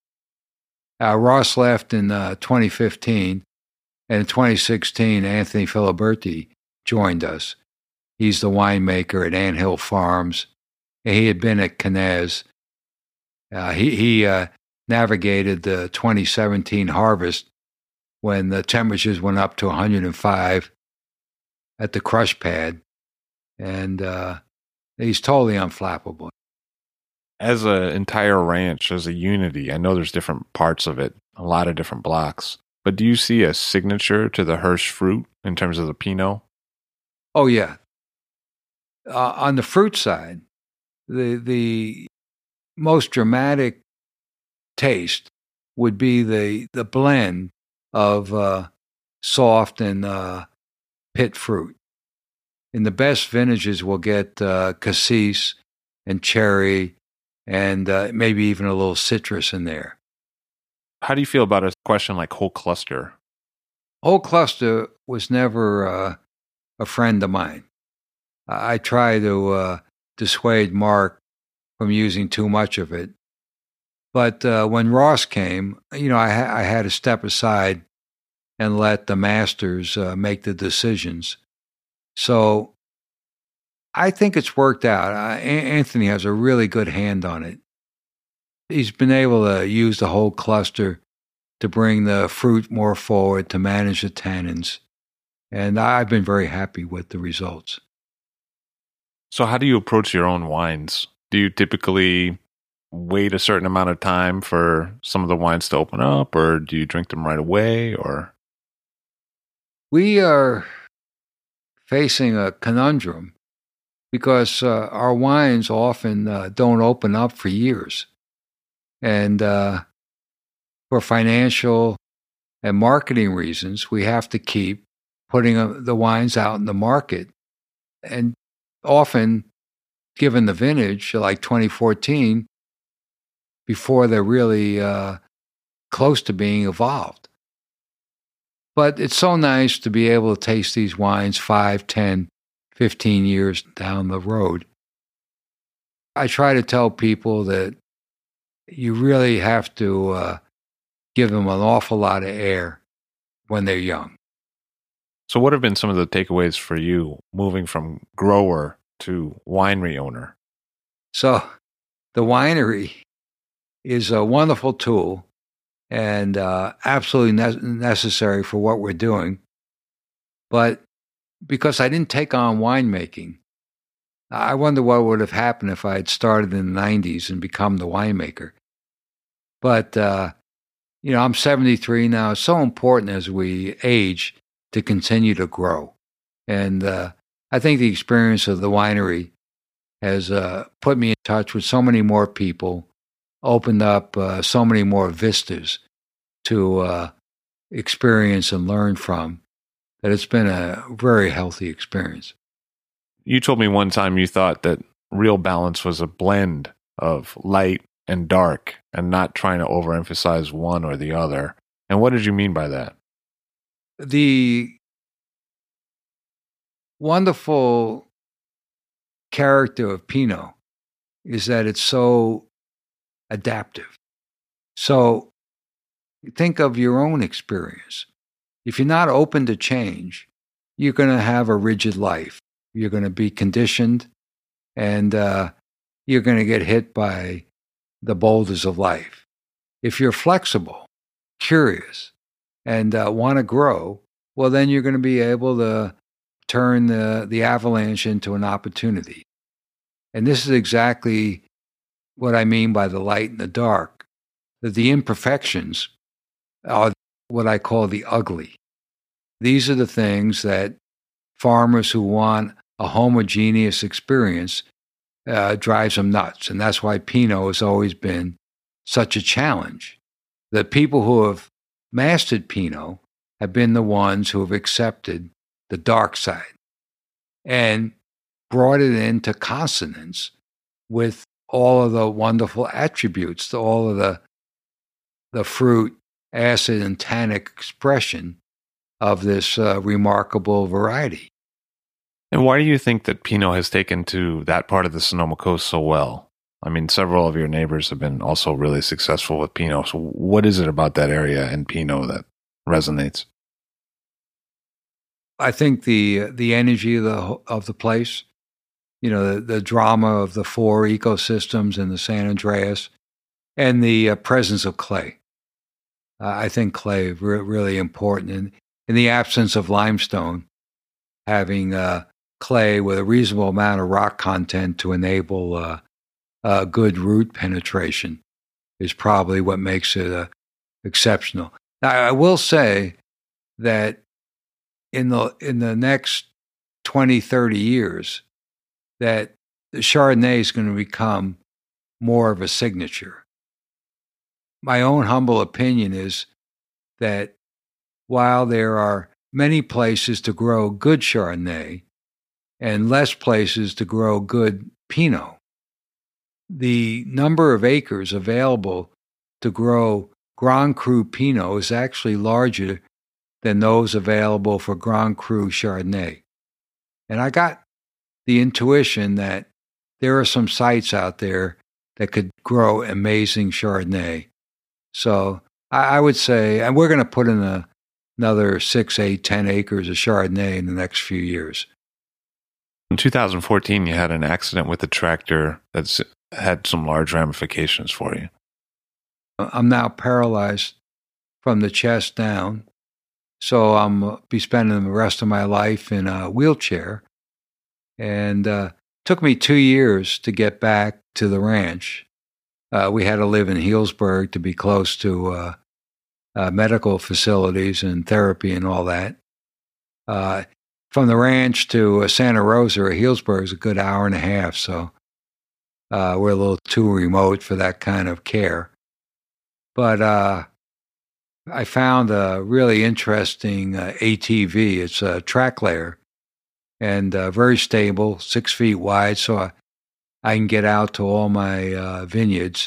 Uh, Ross left in uh, twenty fifteen, and in twenty sixteen, Anthony Filiberti joined us. He's the winemaker at Anthill Farms. He had been at Canez. Uh, he he uh, navigated the twenty seventeen harvest when the temperatures went up to one hundred five at the crush pad, and uh, he's totally unflappable. As an entire ranch, as a unity, I know there's different parts of it, a lot of different blocks, but do you see a signature to the Hirsch fruit in terms of the Pinot? Oh, yeah. Uh, on the fruit side, the the most dramatic taste would be the, the blend of uh, soft and uh, pit fruit. In the best vintages, we'll get uh, cassis and cherry and uh, maybe even a little citrus in there. How do you feel about a question like whole cluster? Whole cluster was never uh, a friend of mine. I, I try to uh, dissuade Mark from using too much of it. But uh, when Ross came, you know, I, ha- I had to step aside and let the masters uh, make the decisions. So I think it's worked out. Uh, Anthony has a really good hand on it. He's been able to use the whole cluster to bring the fruit more forward, to manage the tannins. And I've been very happy with the results. So how do you approach your own wines? Do you typically wait a certain amount of time for some of the wines to open up, or do you drink them right away? Or we are facing a conundrum because uh, our wines often uh, don't open up for years. And uh, for financial and marketing reasons, we have to keep putting uh, the wines out in the market. And often, given the vintage, like twenty fourteen, before they're really uh, close to being evolved. But it's so nice to be able to taste these wines five, ten, fifteen years down the road. I try to tell people that you really have to uh, give them an awful lot of air when they're young. So what have been some of the takeaways for you moving from grower to winery owner? So the winery is a wonderful tool and uh, absolutely ne- necessary for what we're doing. But because I didn't take on winemaking, I wonder what would have happened if I had started in the nineties and become the winemaker. But, uh, you know, I'm seventy-three now. It's so important as we age to continue to grow. And uh, I think the experience of the winery has uh, put me in touch with so many more people, opened up uh, so many more vistas to uh, experience and learn from, that it's been a very healthy experience. You told me one time you thought that Real Balance was a blend of light and dark and not trying to overemphasize one or the other. And what did you mean by that? The wonderful character of Pinot is that it's so adaptive. So think of your own experience. If you're not open to change, you're going to have a rigid life. You're going to be conditioned, and uh, you're going to get hit by the boulders of life. If you're flexible, curious, and uh, want to grow, well, then you're going to be able to turn the, the avalanche into an opportunity. And this is exactly what I mean by the light and the dark, that the imperfections are what I call the ugly. These are the things that farmers who want a homogeneous experience uh, drives them nuts. And that's why Pinot has always been such a challenge. The people who have mastered Pinot have been the ones who have accepted the dark side and brought it into consonance with all of the wonderful attributes, all of the, the fruit, acid, and tannic expression of this uh, remarkable variety. And why do you think that Pinot has taken to that part of the Sonoma Coast so well? I mean, several of your neighbors have been also really successful with Pinot. So what is it about that area and Pinot that resonates? I think the the energy of the of the place, you know, the, the drama of the four ecosystems in the San Andreas, and the uh, presence of clay. Uh, I think clay is re- really important. In, in the absence of limestone, having uh, clay with a reasonable amount of rock content to enable uh, uh, good root penetration is probably what makes it uh, exceptional. Now, I will say that in the in the next twenty, thirty years, that the Chardonnay is going to become more of a signature. My own humble opinion is that while there are many places to grow good Chardonnay and less places to grow good Pinot, the number of acres available to grow Grand Cru Pinot is actually larger than those available for Grand Cru Chardonnay. And I got the intuition that there are some sites out there that could grow amazing Chardonnay. So I, I would say, and we're going to put in a, another six, eight, ten acres of Chardonnay in the next few years. In two thousand fourteen, you had an accident with a tractor that's had some large ramifications for you. I'm now paralyzed from the chest down. So I'm uh, be spending the rest of my life in a wheelchair. And uh, it took me two years to get back to the ranch. Uh, we had to live in Healdsburg to be close to uh, uh, medical facilities and therapy and all that. Uh, from the ranch to uh, Santa Rosa or Healdsburg is a good hour and a half. So uh, we're a little too remote for that kind of care. But uh, I found a really interesting uh, A T V. It's a track layer and uh, very stable, six feet wide, so I, I can get out to all my uh, vineyards.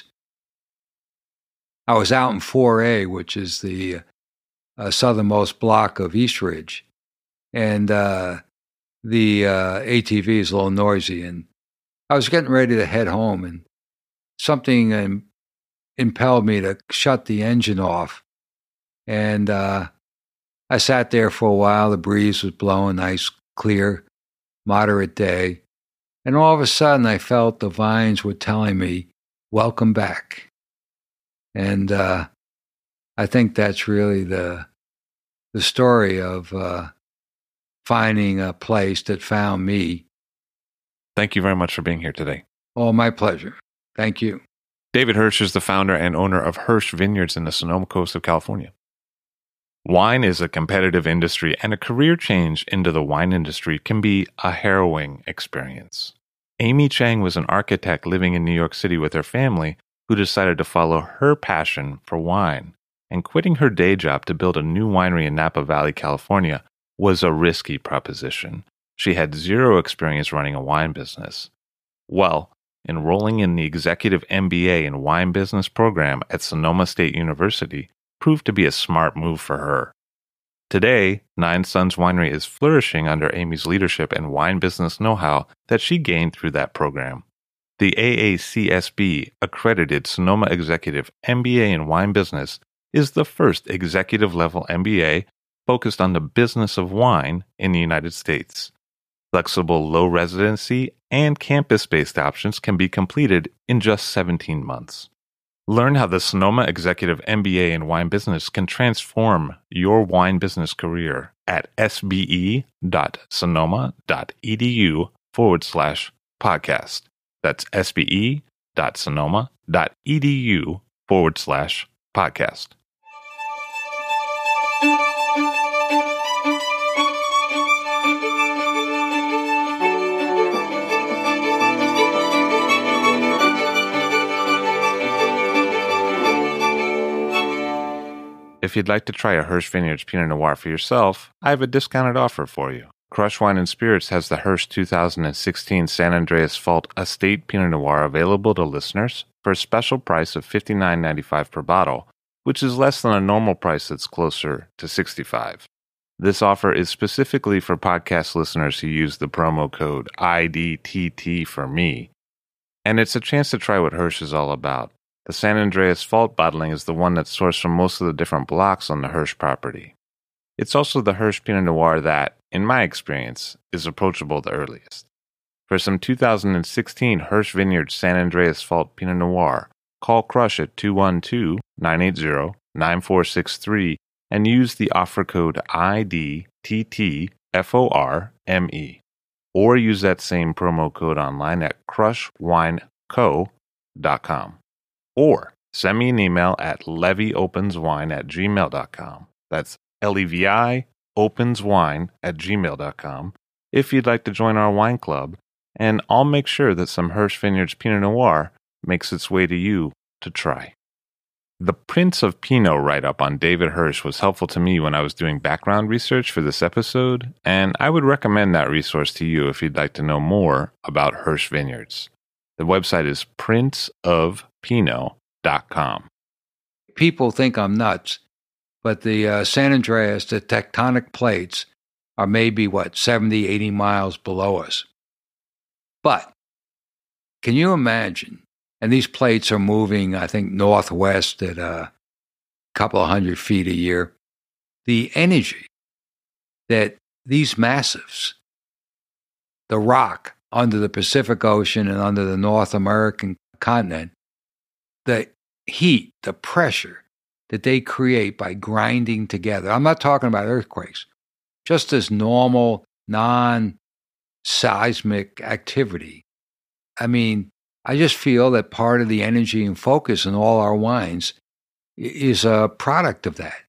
I was out in four A, which is the uh, southernmost block of East Ridge, and uh, the uh, A T V is a little noisy, and I was getting ready to head home, and something um, impelled me to shut the engine off. And uh, I sat there for a while. The breeze was blowing, nice, clear, moderate day. And all of a sudden, I felt the vines were telling me, welcome back. And uh, I think that's really the, the story of uh, finding a place that found me. Thank you very much for being here today. Oh, my pleasure. Thank you. David Hirsch is the founder and owner of Hirsch Vineyards in the Sonoma Coast of California. Wine is a competitive industry, and a career change into the wine industry can be a harrowing experience. Amy Chang was an architect living in New York City with her family who decided to follow her passion for wine, and quitting her day job to build a new winery in Napa Valley, California, was a risky proposition. She had zero experience running a wine business. Well, enrolling in the Executive M B A in Wine Business program at Sonoma State University proved to be a smart move for her. Today, Nine Sons Winery is flourishing under Amy's leadership and wine business know-how that she gained through that program. The A A C S B accredited Sonoma Executive M B A in Wine Business is the first executive-level M B A focused on the business of wine in the United States. Flexible low residency and campus-based options can be completed in just seventeen months. Learn how the Sonoma Executive M B A in Wine Business can transform your wine business career at sbe.sonoma.edu forward slash podcast. That's sbe.sonoma.edu forward slash podcast. If you'd like to try a Hirsch Vineyards Pinot Noir for yourself, I have a discounted offer for you. Crush Wine and Spirits has the Hirsch two thousand sixteen San Andreas Fault Estate Pinot Noir available to listeners for a special price of fifty-nine ninety-five per bottle, which is less than a normal price that's closer to sixty-five dollars. This offer is specifically for podcast listeners who use the promo code I D T T for me, and it's a chance to try what Hirsch is all about. The San Andreas Fault bottling is the one that's sourced from most of the different blocks on the Hirsch property. It's also the Hirsch Pinot Noir that, in my experience, is approachable the earliest. For some two thousand sixteen Hirsch Vineyards San Andreas Fault Pinot Noir, call Crush at two one two, nine eight zero, nine four six three and use the offer code I D T T F O R M E, or use that same promo code online at crush wine co dot com. Or send me an email at levyopenswine at gmail dot com. That's L E V I openswine at gmail dot com if you'd like to join our wine club, and I'll make sure that some Hirsch Vineyards Pinot Noir makes its way to you to try. The Prince of Pinot write-up on David Hirsch was helpful to me when I was doing background research for this episode, and I would recommend that resource to you if you'd like to know more about Hirsch Vineyards. The website is prince of pinot dot com. People think I'm nuts, but the uh, San Andreas, the tectonic plates, are maybe, what, seventy, eighty miles below us. But can you imagine? And these plates are moving, I think, northwest at a couple of hundred feet a year. The energy that these massives, the rock under the Pacific Ocean and under the North American continent, the heat, the pressure that they create by grinding together. I'm not talking about earthquakes, just this normal, non-seismic activity. I mean, I just feel that part of the energy and focus in all our wines is a product of that.